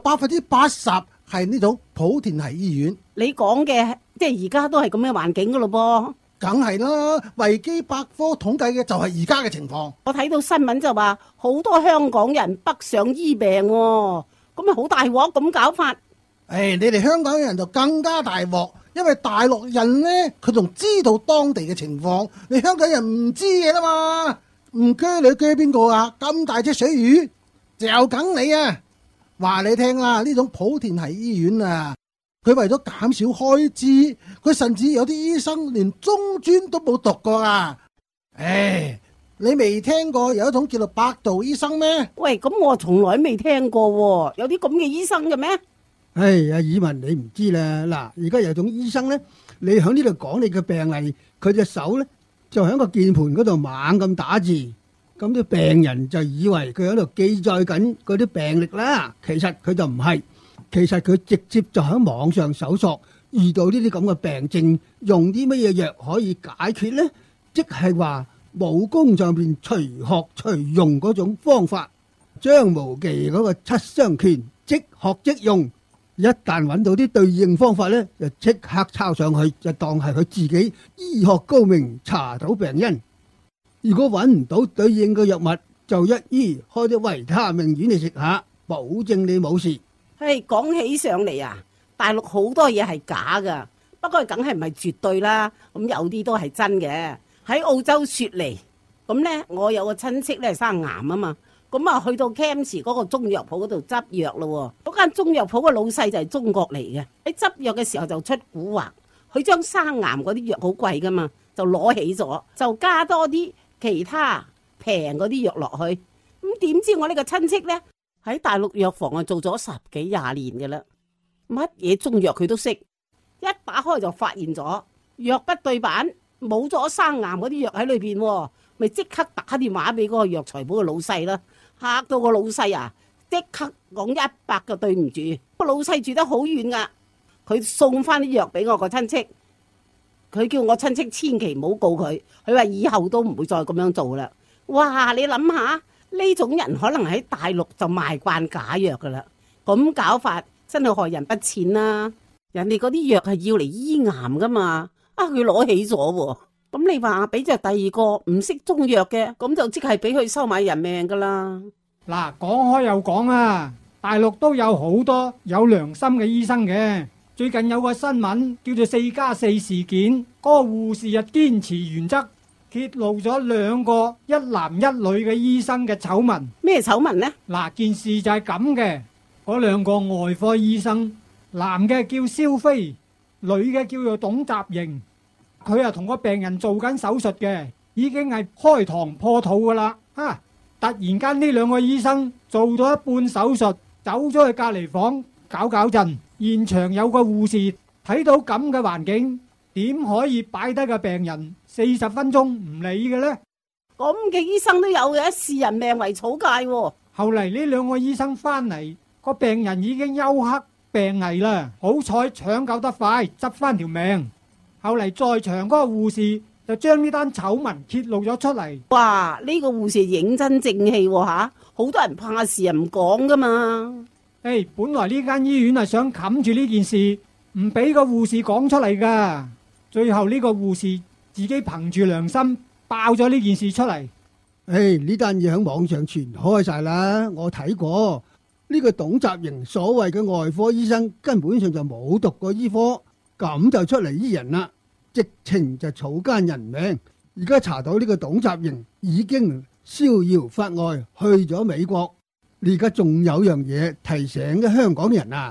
80%係呢種莆田系醫院。 你講嘅即係而家都係咁嘅環境噶咯噃？ 梗係啦，維基百科統計嘅就係而家嘅情況。 我睇到新聞就話好多香港人北上醫病喎，咁咪好大鑊咁搞法。 你哋香港人就更加大鑊，因為大陸人呢，佢仲知道當地嘅情況，你香港人唔知嘢啦嘛。唔鋸你鋸邊個啊？咁大隻水魚嚼緊你啊！話你聽啦，呢種莆田系醫院啊，佢為咗減少開支，佢甚至有啲醫生連中專都冇讀過啊！你未聽過有一種叫做百度醫生咩？ 喂，咁我從來未聽過喎，有啲咁嘅醫生嘅咩？ 阿以文你唔知啦，嗱，而家有種醫生呢，你喺呢度講你嘅病例，佢隻手呢就喺個鍵盤嗰度猛咁打字，咁啲病人就以為佢喺度記載緊嗰啲病歷啦，其實佢就唔係，其實佢直接就喺網上搜索，遇到呢啲咁嘅病症，用啲乜嘢藥可以解決呢？即係話武功上邊隨學隨用嗰種方法，張無忌嗰個七傷拳即學即用。一旦揾到啲對應方法呢，就即刻抄上去，就當係佢自己醫學高明，查到病因。如果揾唔到對應嘅藥物，就一於開啲維他命丸嚟食下，保證你冇事。 講起上嚟啊，大陸好多嘢係假噶，不過梗係唔係絕對啦。咁有啲都係真嘅。喺澳洲雪梨，咁呢，我有個親戚呢生癌啊嘛。咁啊，去到 Cairns 嗰個中藥鋪嗰度執藥咯。嗰間中藥鋪嘅老細就係中國嚟嘅。喺執藥嘅時候就出蠱惑，佢將生癌嗰啲藥好貴噶嘛，就攞起咗，就加多啲其他平嗰啲藥落去。咁點知我呢個親戚呢，喺大陸藥房啊做咗10幾20年嘅啦，乜嘢中藥佢都識。一打開就發現咗藥不對版，冇咗生癌嗰啲藥喺裏邊，咪即刻打電話俾嗰個藥材鋪嘅老細啦。嚇到個老細啊！即刻講100個對唔住。個老細住得好遠噶，佢送翻啲藥俾我個親戚。佢叫我親戚千祈唔好告佢，佢話以後都唔會再咁樣做啦。哇！你諗下呢種人可能喺大陸就賣慣假藥噶啦，咁搞法真係害人不淺啦。人哋嗰啲藥係要嚟醫癌噶嘛，佢攞起咗喎。咁你話俾着第二個唔識中藥嘅，咁就即係俾佢收買人命噶啦。 嗱，講開又講啊，大陸都有好多有良心嘅醫生嘅。最近有個新聞叫做4+4事件，嗰個護士啊堅持原則，揭露咗2個一男一女嘅醫生嘅醜聞。 咩醜聞呢？ 嗱，件事就係咁嘅，嗰2個外科醫生，男嘅叫蕭飛，女嘅叫做董習瑩。佢啊同個病人做緊手術嘅，已經係開膛破肚噶啦。突然間呢2個醫生做咗一半手術，走咗去隔離房搞震。現場有個護士睇到咁嘅環境，點可以擺低個病人40分鐘唔理嘅呢？ 咁嘅醫生都有嘅，視人命為草芥喎。 後嚟呢2個醫生翻嚟，個病人已經休克病危啦，好彩搶救得快，執翻條命。後嚟在場嗰個護士就將呢單醜聞揭露咗出嚟。哇！ 呢個護士認真正氣喎嚇，好多人怕事唔講噶嘛。 本來呢間醫院係想冚住呢件事，唔俾個護士講出嚟噶。最後呢個護士自己憑住良心爆咗呢件事出嚟。 呢單嘢喺網上傳開晒啦，我睇過。呢個董習瑩所謂嘅外科醫生根本上就冇讀過醫科。咁就出嚟醫人啦，直情就草菅人命。而家查到呢個董習瑩已經逍遙法外，去咗美國。你而家仲有樣嘢提醒嘅香港人啊，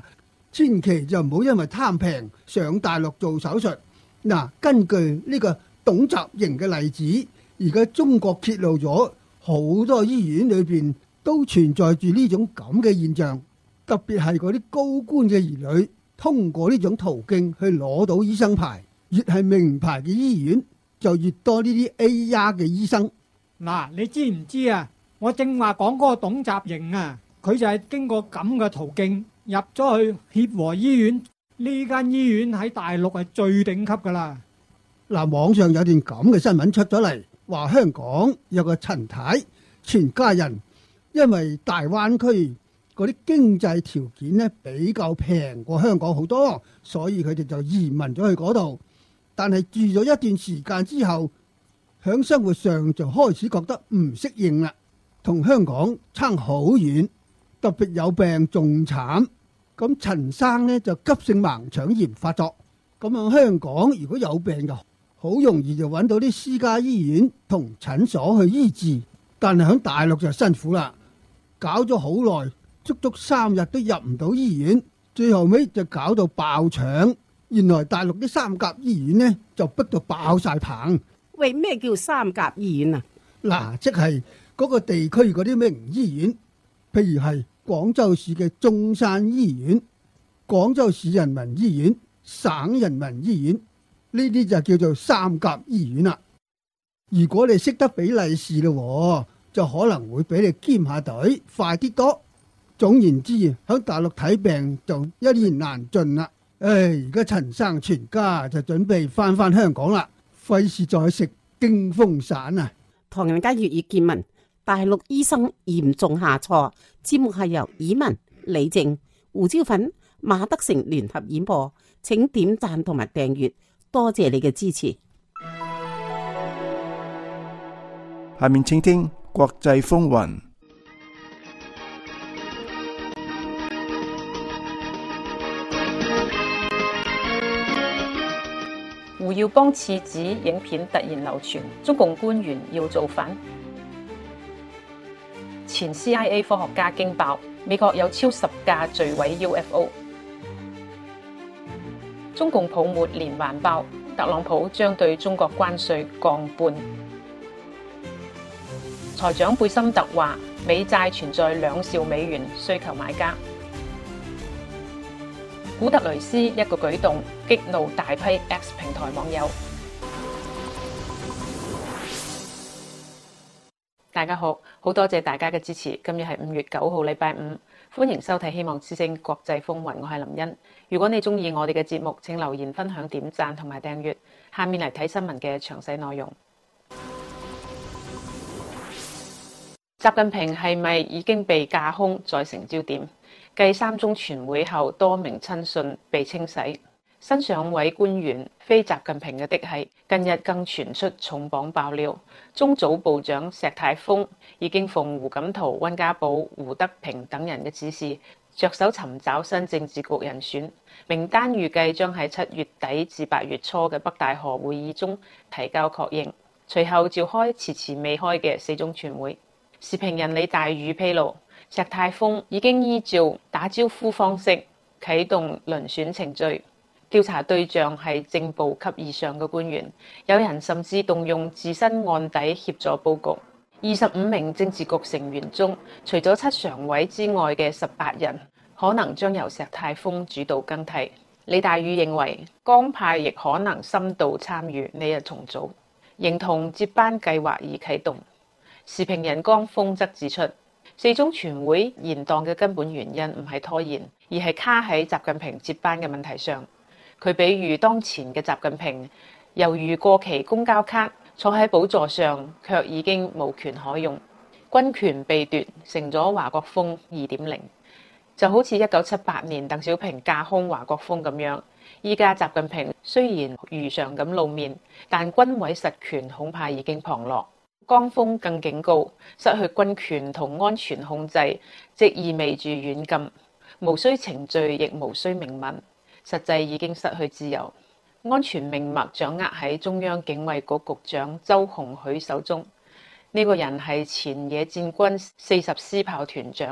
千祈就唔好因為貪平上大陸做手術。嗱，根據呢個董習瑩嘅例子，而家中國揭露咗好多醫院裏邊都存在住呢種咁嘅現象，特別係嗰啲高官嘅兒女通過呢種途徑去攞到醫生牌，越係名牌嘅醫院就越多呢啲 A1 嘅醫生。 嗱，你知唔知啊？我正話講嗰個董習瑩啊，佢就係經過咁嘅途徑入咗去協和醫院。呢間醫院喺大陸係最頂級噶啦。 嗱，網上有段咁嘅新聞出咗嚟，話香港有個陳太全家人因為大灣區嗰啲經濟條件呢比較平過香港好多，所以佢哋就移民咗去嗰度。但係住咗一段時間之後，喺生活上就開始覺得唔適應啦，同香港差好遠，特別有病仲慘。咁陳生呢就急性盲腸炎發作，咁喺香港如果有病就好容易就揾到啲私家醫院同診所去醫治，但係喺大陸就辛苦啦，搞咗好耐，足足3日都入唔到醫院，最後尾就搞到爆搶。原來大陸啲三甲醫院呢就逼到爆晒棚。 喂，咩叫三甲醫院啊？ 嗱，即係嗰個地區嗰啲名醫院，譬如係廣州市嘅中山醫院、廣州市人民醫院、省人民醫院，呢啲就叫做三甲醫院啦。如果你識得俾利是咯，就可能會俾你兼下隊，快啲多。總言之，喺大陸睇病就一言難盡啦。而家陳生全家就準備翻香港啦，費事再食驚風散啊！ 唐人街粵語見聞，大陸醫生嚴重下錯。節目係由以文、李靜、胡椒粉、馬德成聯合演播，請點讚同埋訂閱，多謝你嘅支持。 下面請聽國際風雲。 胡耀邦廁紙影片突然流傳，中共官員要造反。前 CIA 科學家驚爆，美國有超10架墜毀 UFO。中共泡沫連環爆，特朗普將對中國關稅降半。財長貝森特話，美債存在2兆美元需求買家。古特雷斯一個舉動激怒大批 X 平台網友。大家好，好多謝大家嘅支持。今日係5月9號，禮拜五，歡迎收睇《希望之聲國際風雲》，我係林茵。如果你中意我哋嘅節目，請留言、分享、點讚同埋訂閱。下面嚟睇新聞嘅詳細內容。習近平係咪已經被架空再成焦點？繼3中全會後，多名親信被清洗，新上位官員非習近平嘅嫡系，近日更傳出重磅爆料，中組部長石泰峰已經奉胡錦濤、溫家寶、胡德平等人嘅指示，着手尋找新政治局人選，名單預計將喺7月底至8月初嘅北大河會議中提交確認，隨後召開遲遲未開嘅4中全會。時評人李大宇披露，石泰峰已經依照打招呼方式啟動遴選程序，調查對象係正部級以上嘅官員，有人甚至動用自身案底協助佈局。25名政治局成員中，除咗7常委之外嘅18人，可能將由石泰峰主導更替。李大宇認為，江派亦可能深度參與呢日重組，認同接班計劃已啟動。時評人江峰則指出，4中全會延宕嘅根本原因唔係拖延，而係卡喺習近平接班嘅問題上。佢比喻當前嘅習近平猶如過期公交卡，坐喺寶座上卻已經無權可用，軍權被奪，成咗華國鋒 2.0， 就好似1978年鄧小平架空華國鋒咁樣。依家習近平雖然如常咁露面，但軍委實權恐怕已經旁落。江峰更警告，失去軍權同安全控制，即意味住軟禁，無需程序亦無需明文，實際已經失去自由。安全命脈掌握喺中央警衛局局長周鴻許手中。呢個人係前野戰軍40師炮團長，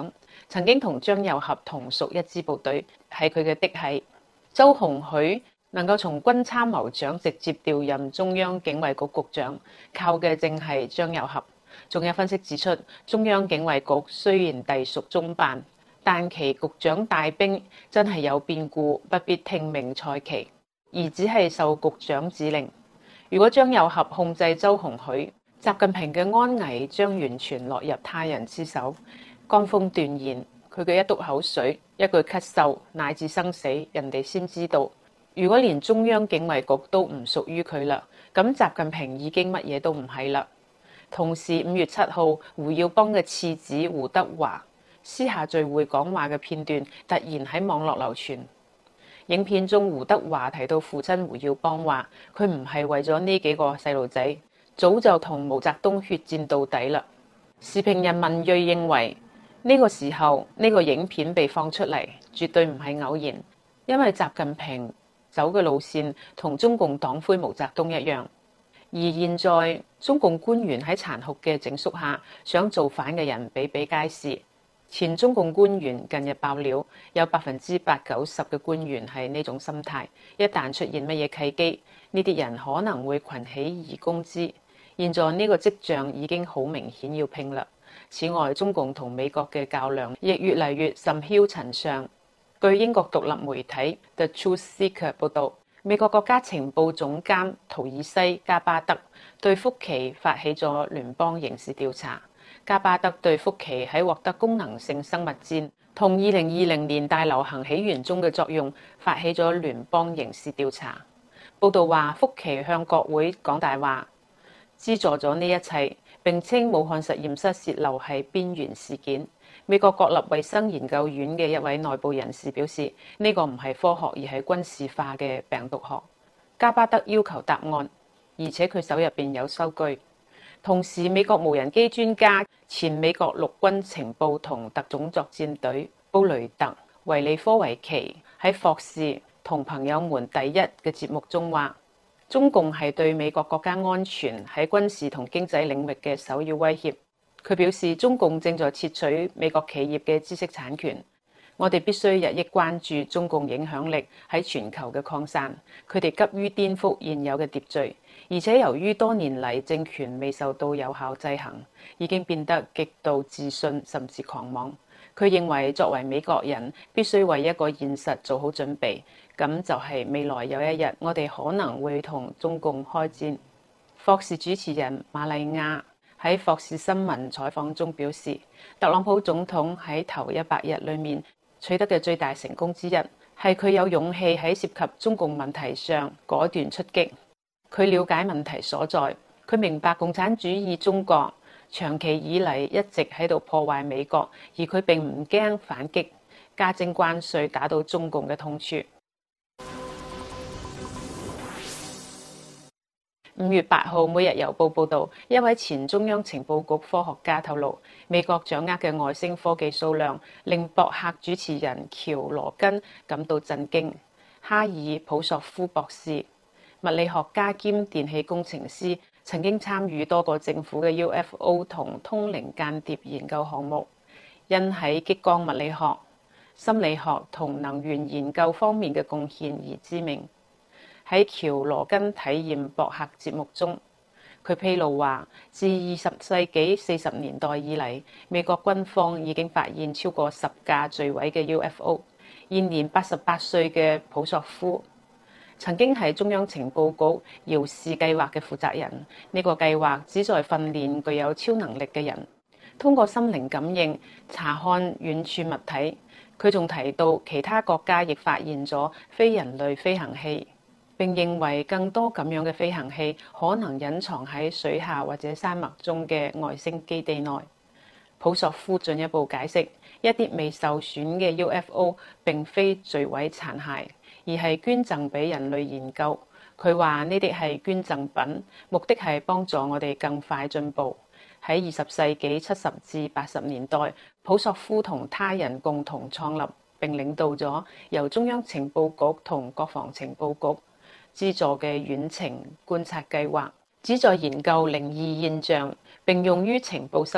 曾經同張又俠同屬一支部隊，係佢嘅嫡系。周鴻許能夠從軍參謀長直接調任中央警衛局局長，靠嘅正係張又俠。仲有分析指出，中央警衛局雖然隸屬中辦，但其局長帶兵真係有變故，不必聽命賽旗，而只係受局長指令。如果張又俠控制周鴻許，習近平嘅安危將完全落入他人之手。江峰斷言，佢嘅一督口水、一句咳嗽乃至生死，人哋先知道。如果連中央警衛局都唔屬於佢啦，咁習近平已經乜嘢都唔係啦。同時5月7號，胡耀邦嘅次子胡德華私下聚會講話嘅片段突然喺網絡流傳。影片中胡德華提到父親胡耀邦話，佢唔係為咗呢幾個細路仔，早就同毛澤東血戰到底啦。時評人文銳認為，呢個時候呢個影片被放出嚟，絕對唔係偶然，因為習近平走嘅路線同中共黨魁毛澤東一樣，而現在中共官員喺殘酷嘅整肅下，想造反嘅人比比皆是。前中共官員近日爆料，有80%-90%嘅官員係呢種心態，一旦出現乜嘢契機，呢啲人可能會群起而攻之。現在呢個跡象已經好明顯要拼啦。此外，中共同美國嘅較量亦越嚟越甚囂塵上。據英國獨立媒體 The Truth Seeker 報導，美國國家情報總監圖爾西加巴德對福奇發起咗聯邦刑事調查。加巴德對福奇喺獲得功能性生物戰同2020年大流行起源中嘅作用發起咗聯邦刑事調查。報導話，福奇向國會講大話，資助咗呢一切，並稱武漢實驗室洩漏係邊緣事件。美國國立衛生研究院嘅一位內部人士表示，呢個唔係科學，而係軍事化嘅病毒學。加巴德要求答案，而且佢手入邊有收據。同時，美國無人機專家、前美國陸軍情報同特種作戰隊布雷特·維利科維奇喺霍士同朋友們第一嘅節目中話，中共係對美國國家安全喺軍事同經濟領域嘅首要威脅。佢表示，中共正在竊取美國企業嘅知識產權，我哋必須日益關注中共影響力喺全球嘅擴散。佢哋急於顛覆現有嘅秩序，而且由於多年嚟政權未受到有效制衡，已經變得極度自信甚至狂妄。佢認為作為美國人必須為一個現實做好準備，咁就係未來有一日我哋可能會同中共開戰。霍士主持人瑪麗亞喺霍士新聞採訪中表示，特朗普總統喺頭100日裏面取得嘅最大成功之一係佢有勇氣喺涉及中共問題上果斷出擊。佢了解問題所在，佢明白共產主義中國長期以嚟一直喺度破壞美國，而佢並唔驚反擊，加徵關稅打到中共嘅痛處。5月8號，《每日郵報》報導，一位前中央情報局科學家透露，美國掌握嘅外星科技數量令博客主持人喬羅根感到震驚。哈爾普索夫博士，物理學家兼電氣工程師，曾經參與多個政府嘅 UFO 同通靈間諜研究項目，因喺激光物理學、心理學同能源研究方面嘅貢獻而知名。喺喬羅根體驗博客節目中，佢披露話，自20世紀40年代以嚟，美國軍方已經發現超過10架墜毀嘅 UFO。現年88歲嘅普索夫曾經係中央情報局遙視計劃嘅負責人。呢個計劃旨在訓練具有超能力嘅人，通過心靈感應查看遠處物體。佢仲提到，其他國家亦發現咗非人類飛行器，並認為更多咁樣嘅飛行器可能隱藏喺水下或者山脈中嘅外星基地內。普索夫進一步解釋，一啲未受損嘅 UFO 並非墜毀殘骸，而係捐贈俾人類研究。佢話呢啲係捐贈品，目的係幫助我哋更快進步。喺20世紀70至80年代，普索夫同他人共同創立並領導咗由中央情報局同國防情報局資助嘅遠程觀察計劃，旨在研究靈異現象並用於情報收集。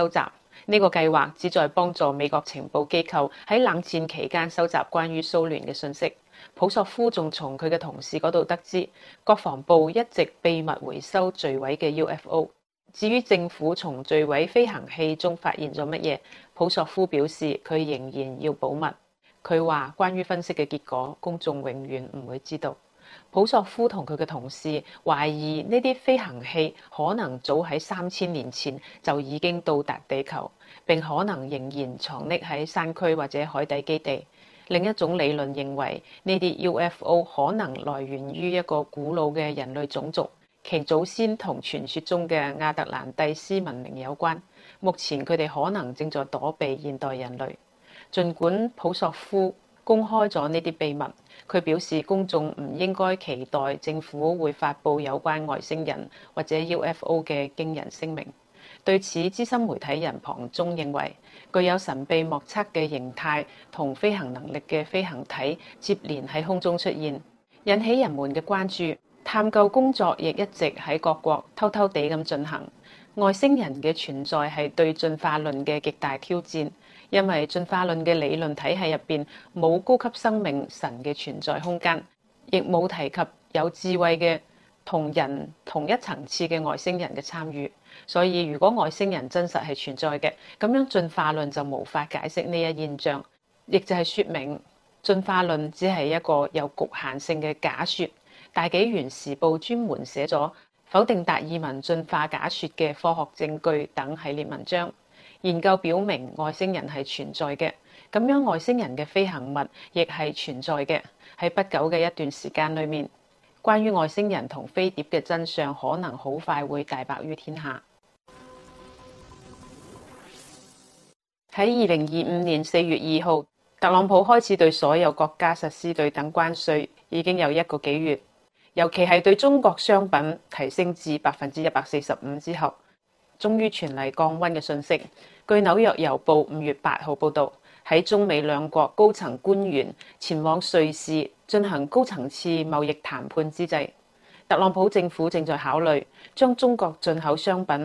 呢個計劃旨在幫助美國情報機構喺冷戰期間收集關於蘇聯嘅信息。普索夫仲從佢嘅同事嗰度得知，國防部一直秘密回收墜毀嘅 UFO。至於政府從墜毀飛行器中發現咗乜嘢，普索夫表示佢仍然要保密。佢話關於分析嘅結果，公眾永遠唔會知道。普索夫同佢嘅同事懷疑呢啲飛行器可能早喺3000年前就已經到達地球，並可能仍然藏匿喺山區或者海底基地。另一種理論認為，呢啲 UFO 可能來源於一個古老嘅人類種族，其祖先同傳說中嘅亞特蘭蒂斯文明有關。目前佢哋可能正在躲避現代人類。儘管普索夫公開咗呢啲秘密，佢表示公眾唔應該期待政府會發布有關外星人或者 UFO 嘅驚人聲明。對此，資深媒體人龐中認為，具有神秘莫測嘅形態同飛行能力嘅飛行體接連喺空中出現，引起人們嘅關注。探究工作亦一直喺各國偷偷地咁進行。外星人嘅存在係對進化論嘅極大挑戰，因為進化論嘅理論體系入邊冇高級生命神嘅存在空間，亦冇提及有智慧嘅同人同一層次嘅外星人嘅參與。所以如果外星人真實係存在嘅，咁樣進化論就無法解釋呢一現象，亦就係說明進化論只係一個有局限性嘅假說。大紀元時報專門寫咗否定達爾文進化假說嘅科學證據等系列文章，研究表明外星人係存在嘅，咁樣外星人嘅飛行物亦係存在嘅。喺不久嘅一段時間裏面，關於外星人同飛碟嘅真相可能好快會大白於天下。喺2025年4月2號，特朗普開始對所有國家實施對等關稅，已經有1個幾月。尤其係對中國商品提升至145%之後，終於傳嚟降溫嘅訊息。據紐約郵報5月8號報導，喺中美兩國高層官員前往瑞士進行高層次貿易談判之際，特朗普政府正在考慮將中國進口商品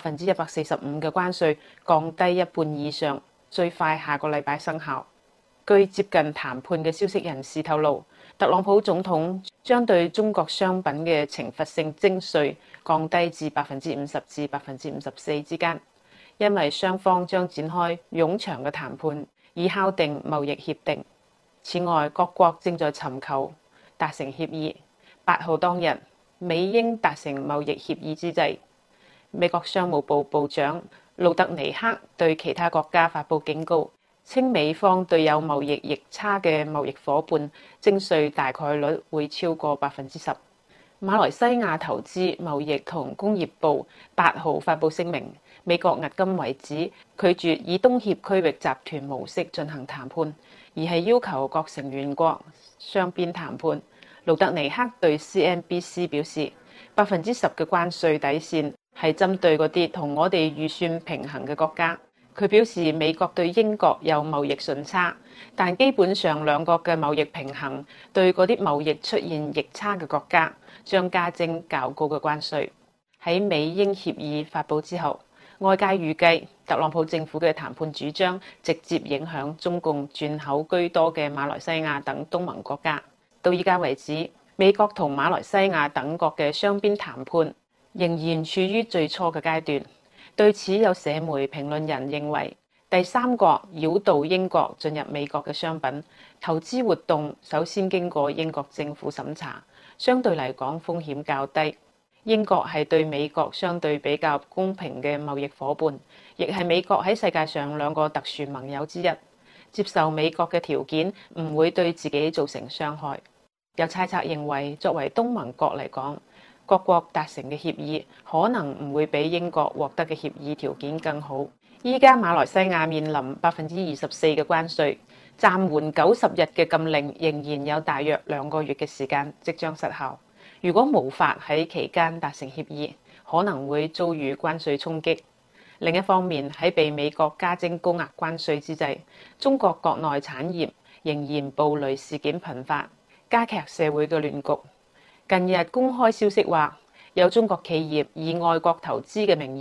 145%嘅關稅降低一半以上，最快下個禮拜生效。據接近談判嘅消息人士透露，特朗普總統將對中國商品嘅懲罰性徵稅降低至50%至54%之間，因為雙方將展開冗長嘅談判，以敲定貿易協定。此外，各國正在尋求達成協議。8號當日，美英達成貿易協議之際，美國商務部部長路德尼克對其他國家發布警告，稱美方對有貿易逆差嘅貿易夥伴徵稅大概率會超過10%。馬來西亞投資貿易同工業部8號發布聲明，美國迄今為止拒絕以東協區域集團模式進行談判，而係要求各成員國雙邊談判。盧德尼克對 CNBC 表示，10%嘅關稅底線係針對嗰啲同我哋預算平衡嘅國家。佢表示美國對英國有貿易順差，但基本上兩國嘅貿易平衡對嗰啲貿易出現逆差嘅國家將加徵較高嘅關稅。喺美英協議發布之後，外界預計特朗普政府嘅談判主張直接影響中共轉口居多嘅馬來西亞等東盟國家。到依家為止，美國同馬來西亞等國嘅雙邊談判仍然處於最初嘅階段。對此，有社媒評論人認為，第三國繞道英國進入美國嘅商品投資活動首先經過英國政府審查，相對嚟講風險較低。英國係對美國相對比較公平嘅貿易夥伴，亦係美國喺世界上兩個特殊盟友之一。接受美國嘅條件唔會對自己造成傷害。有猜測認為，作為東盟國嚟講，各國達成嘅協議可能唔會比英國獲得嘅協議條件更好。依家馬來西亞面臨24%嘅關稅，暫緩90日嘅禁令仍然有大約2個月嘅時間即將失效。如果無法喺期間達成協議，可能會遭遇關稅衝擊。另一方面，喺被美國加徵高額關稅之際，中國國內產業仍然暴雷事件頻發，加劇社會嘅亂局。近日公開消息話，有中國企業以外國投資嘅名義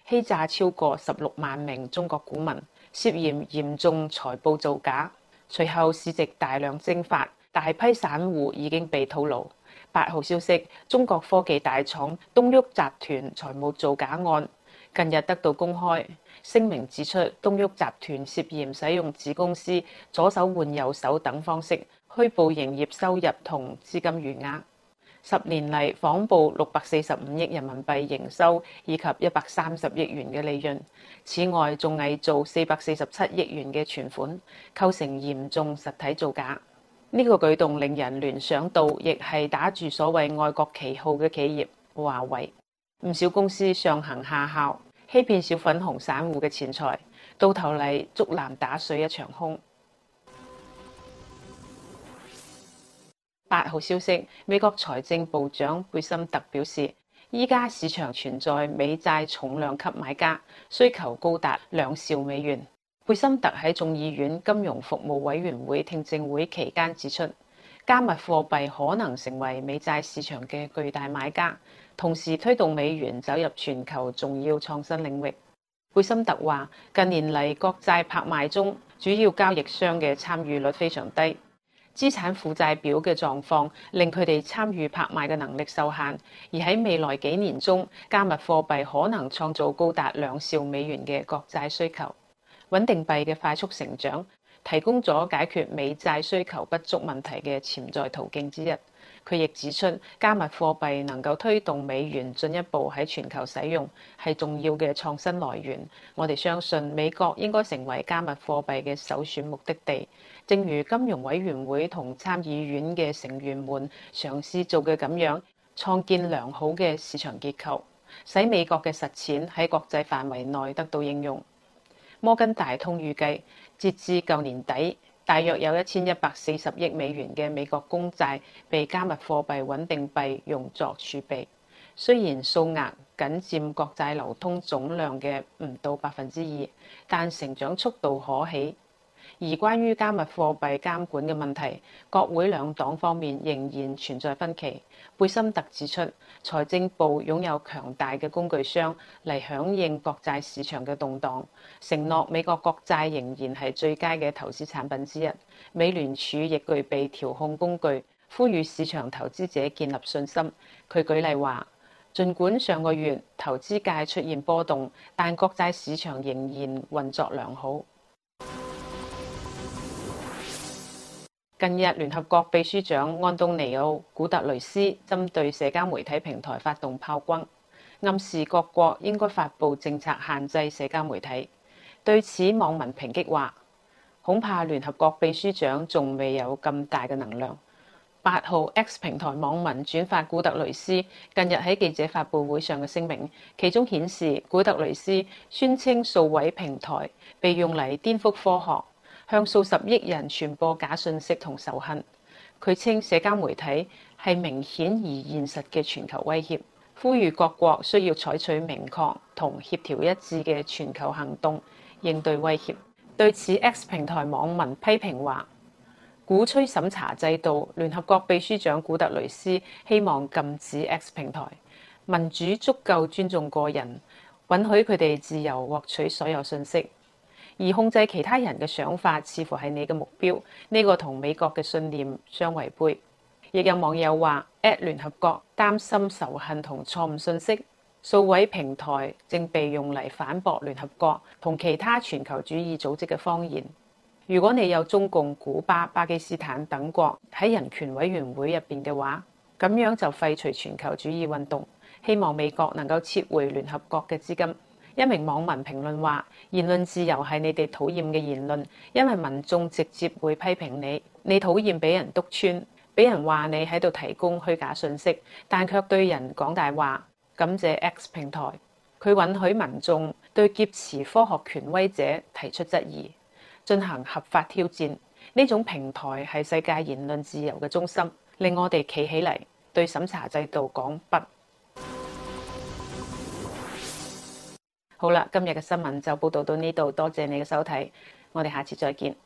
欺詐超過16萬名中國股民，涉嫌嚴重財報造假。隨後市值大量蒸發，大批散戶已經被套牢。8號消息，中國科技大廠東旭集團財務造假案近日得到公開，聲明指出東旭集團涉嫌使用子公司左手換右手等方式虛報營業收入同資金餘額。10年嚟謊報645億人民幣營收以及130億元嘅利潤，此外仲偽造447億元嘅存款，構成嚴重實體造假。呢個舉動令人聯想到，亦係打住所謂愛國旗號嘅企業華為。唔少公司上行下效，欺騙小粉紅散戶嘅錢財，到頭嚟竹籃打水一場空。8號消息，美國財政部長貝森特表示，依家市場存在美債重量級買家，需求高達2兆美元。貝森特喺眾議院金融服務委員會聽證會期間指出，加密貨幣可能成為美債市場嘅巨大買家，同時推動美元走入全球重要創新領域。貝森特話，近年嚟國債拍賣中，主要交易商嘅參與率非常低。資產負債表嘅狀況令佢哋參與拍賣嘅能力受限，而喺未來幾年中，加密貨幣可能創造高達2兆美元嘅國債需求。穩定幣嘅快速成長提供咗解決美債需求不足問題嘅潛在途徑之一。佢亦指出，加密貨幣能夠推動美元進一步喺全球使用，係重要嘅創新來源。我哋相信美國應該成為加密貨幣嘅首選目的地，正如金融委員會同參議院嘅成員們嘗試做嘅咁樣，創建良好嘅市場結構，使美國嘅實踐喺國際範圍內得到應用。摩根大通預計，截至舊年底，大約有1140億美元嘅美國公債被加密貨幣穩定幣用作儲備。雖然數額僅佔國債流通總量嘅唔到2%，但成長速度可喜。而關於加密貨幣監管嘅問題，國會兩黨方面仍然存在分歧。貝森特指出，財政部擁有強大嘅工具箱嚟響應國債市場嘅動盪，承諾美國國債仍然係最佳嘅投資產品之一。美聯儲亦具備調控工具，呼籲市場投資者建立信心。佢舉例話，儘管上個月投資界出現波動，但國債市場仍然運作良好。近日，聯合國秘書長安東尼奧·古特雷斯針對社交媒體平台發動炮轟，暗示各國應該發布政策限制社交媒體。對此，網民抨擊話，恐怕聯合國秘書長仲未有咁大嘅能量。8號 X 平台網民轉發古特雷斯近日喺記者發佈會上嘅聲明，其中顯示古特雷斯宣稱數位平台被用嚟顛覆科學，向數十億人傳播假信息同仇恨。佢稱社交媒體係明顯而現實嘅全球威脅，呼籲各國需要採取明確同協調一致嘅全球行動應對威脅。對此 X 平台網民批評話，鼓吹審查制度，聯合國秘書長古特雷斯希望禁止 X 平台。民主足夠尊重個人，允許佢哋自由獲取所有信息。而控制其他人嘅想法似乎係你嘅目標，呢個同美國嘅信念相違背。亦有網友話聯合國擔心仇恨同錯誤信息，數位平台正被用嚟反駁聯合國同其他全球主義組織嘅謊言。如果你有中共、古巴、巴基斯坦等國喺人權委員會入邊嘅話，咁樣就廢除全球主義運動。希望美國能夠撤回聯合國嘅資金。一名網民評論話，言論自由係你哋討厭嘅言論，因為民眾直接會批評你。你討厭俾人篤穿，俾人話你喺度提供虛假信息，但卻對人講大話。感謝 X 平台，佢允許民眾對劫持科學權威者提出質疑，進行合法挑戰。呢種平台係世界言論自由嘅中心，令我哋企起嚟對審查制度講不。好啦，今日嘅新聞就報道到呢度，多謝你嘅收睇，我哋下次再見。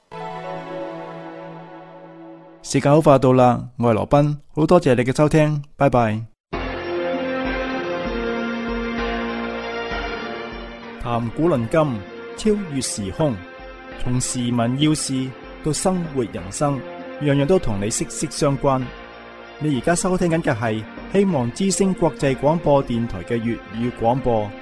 時間好快到啦，我係羅賓，好多謝你嘅收聽，拜拜。 談古論今，超越時空，從時聞要事到生活人生，樣樣都同你息息相關。你而家收聽緊嘅係希望之聲國際廣播電台嘅粵語廣播。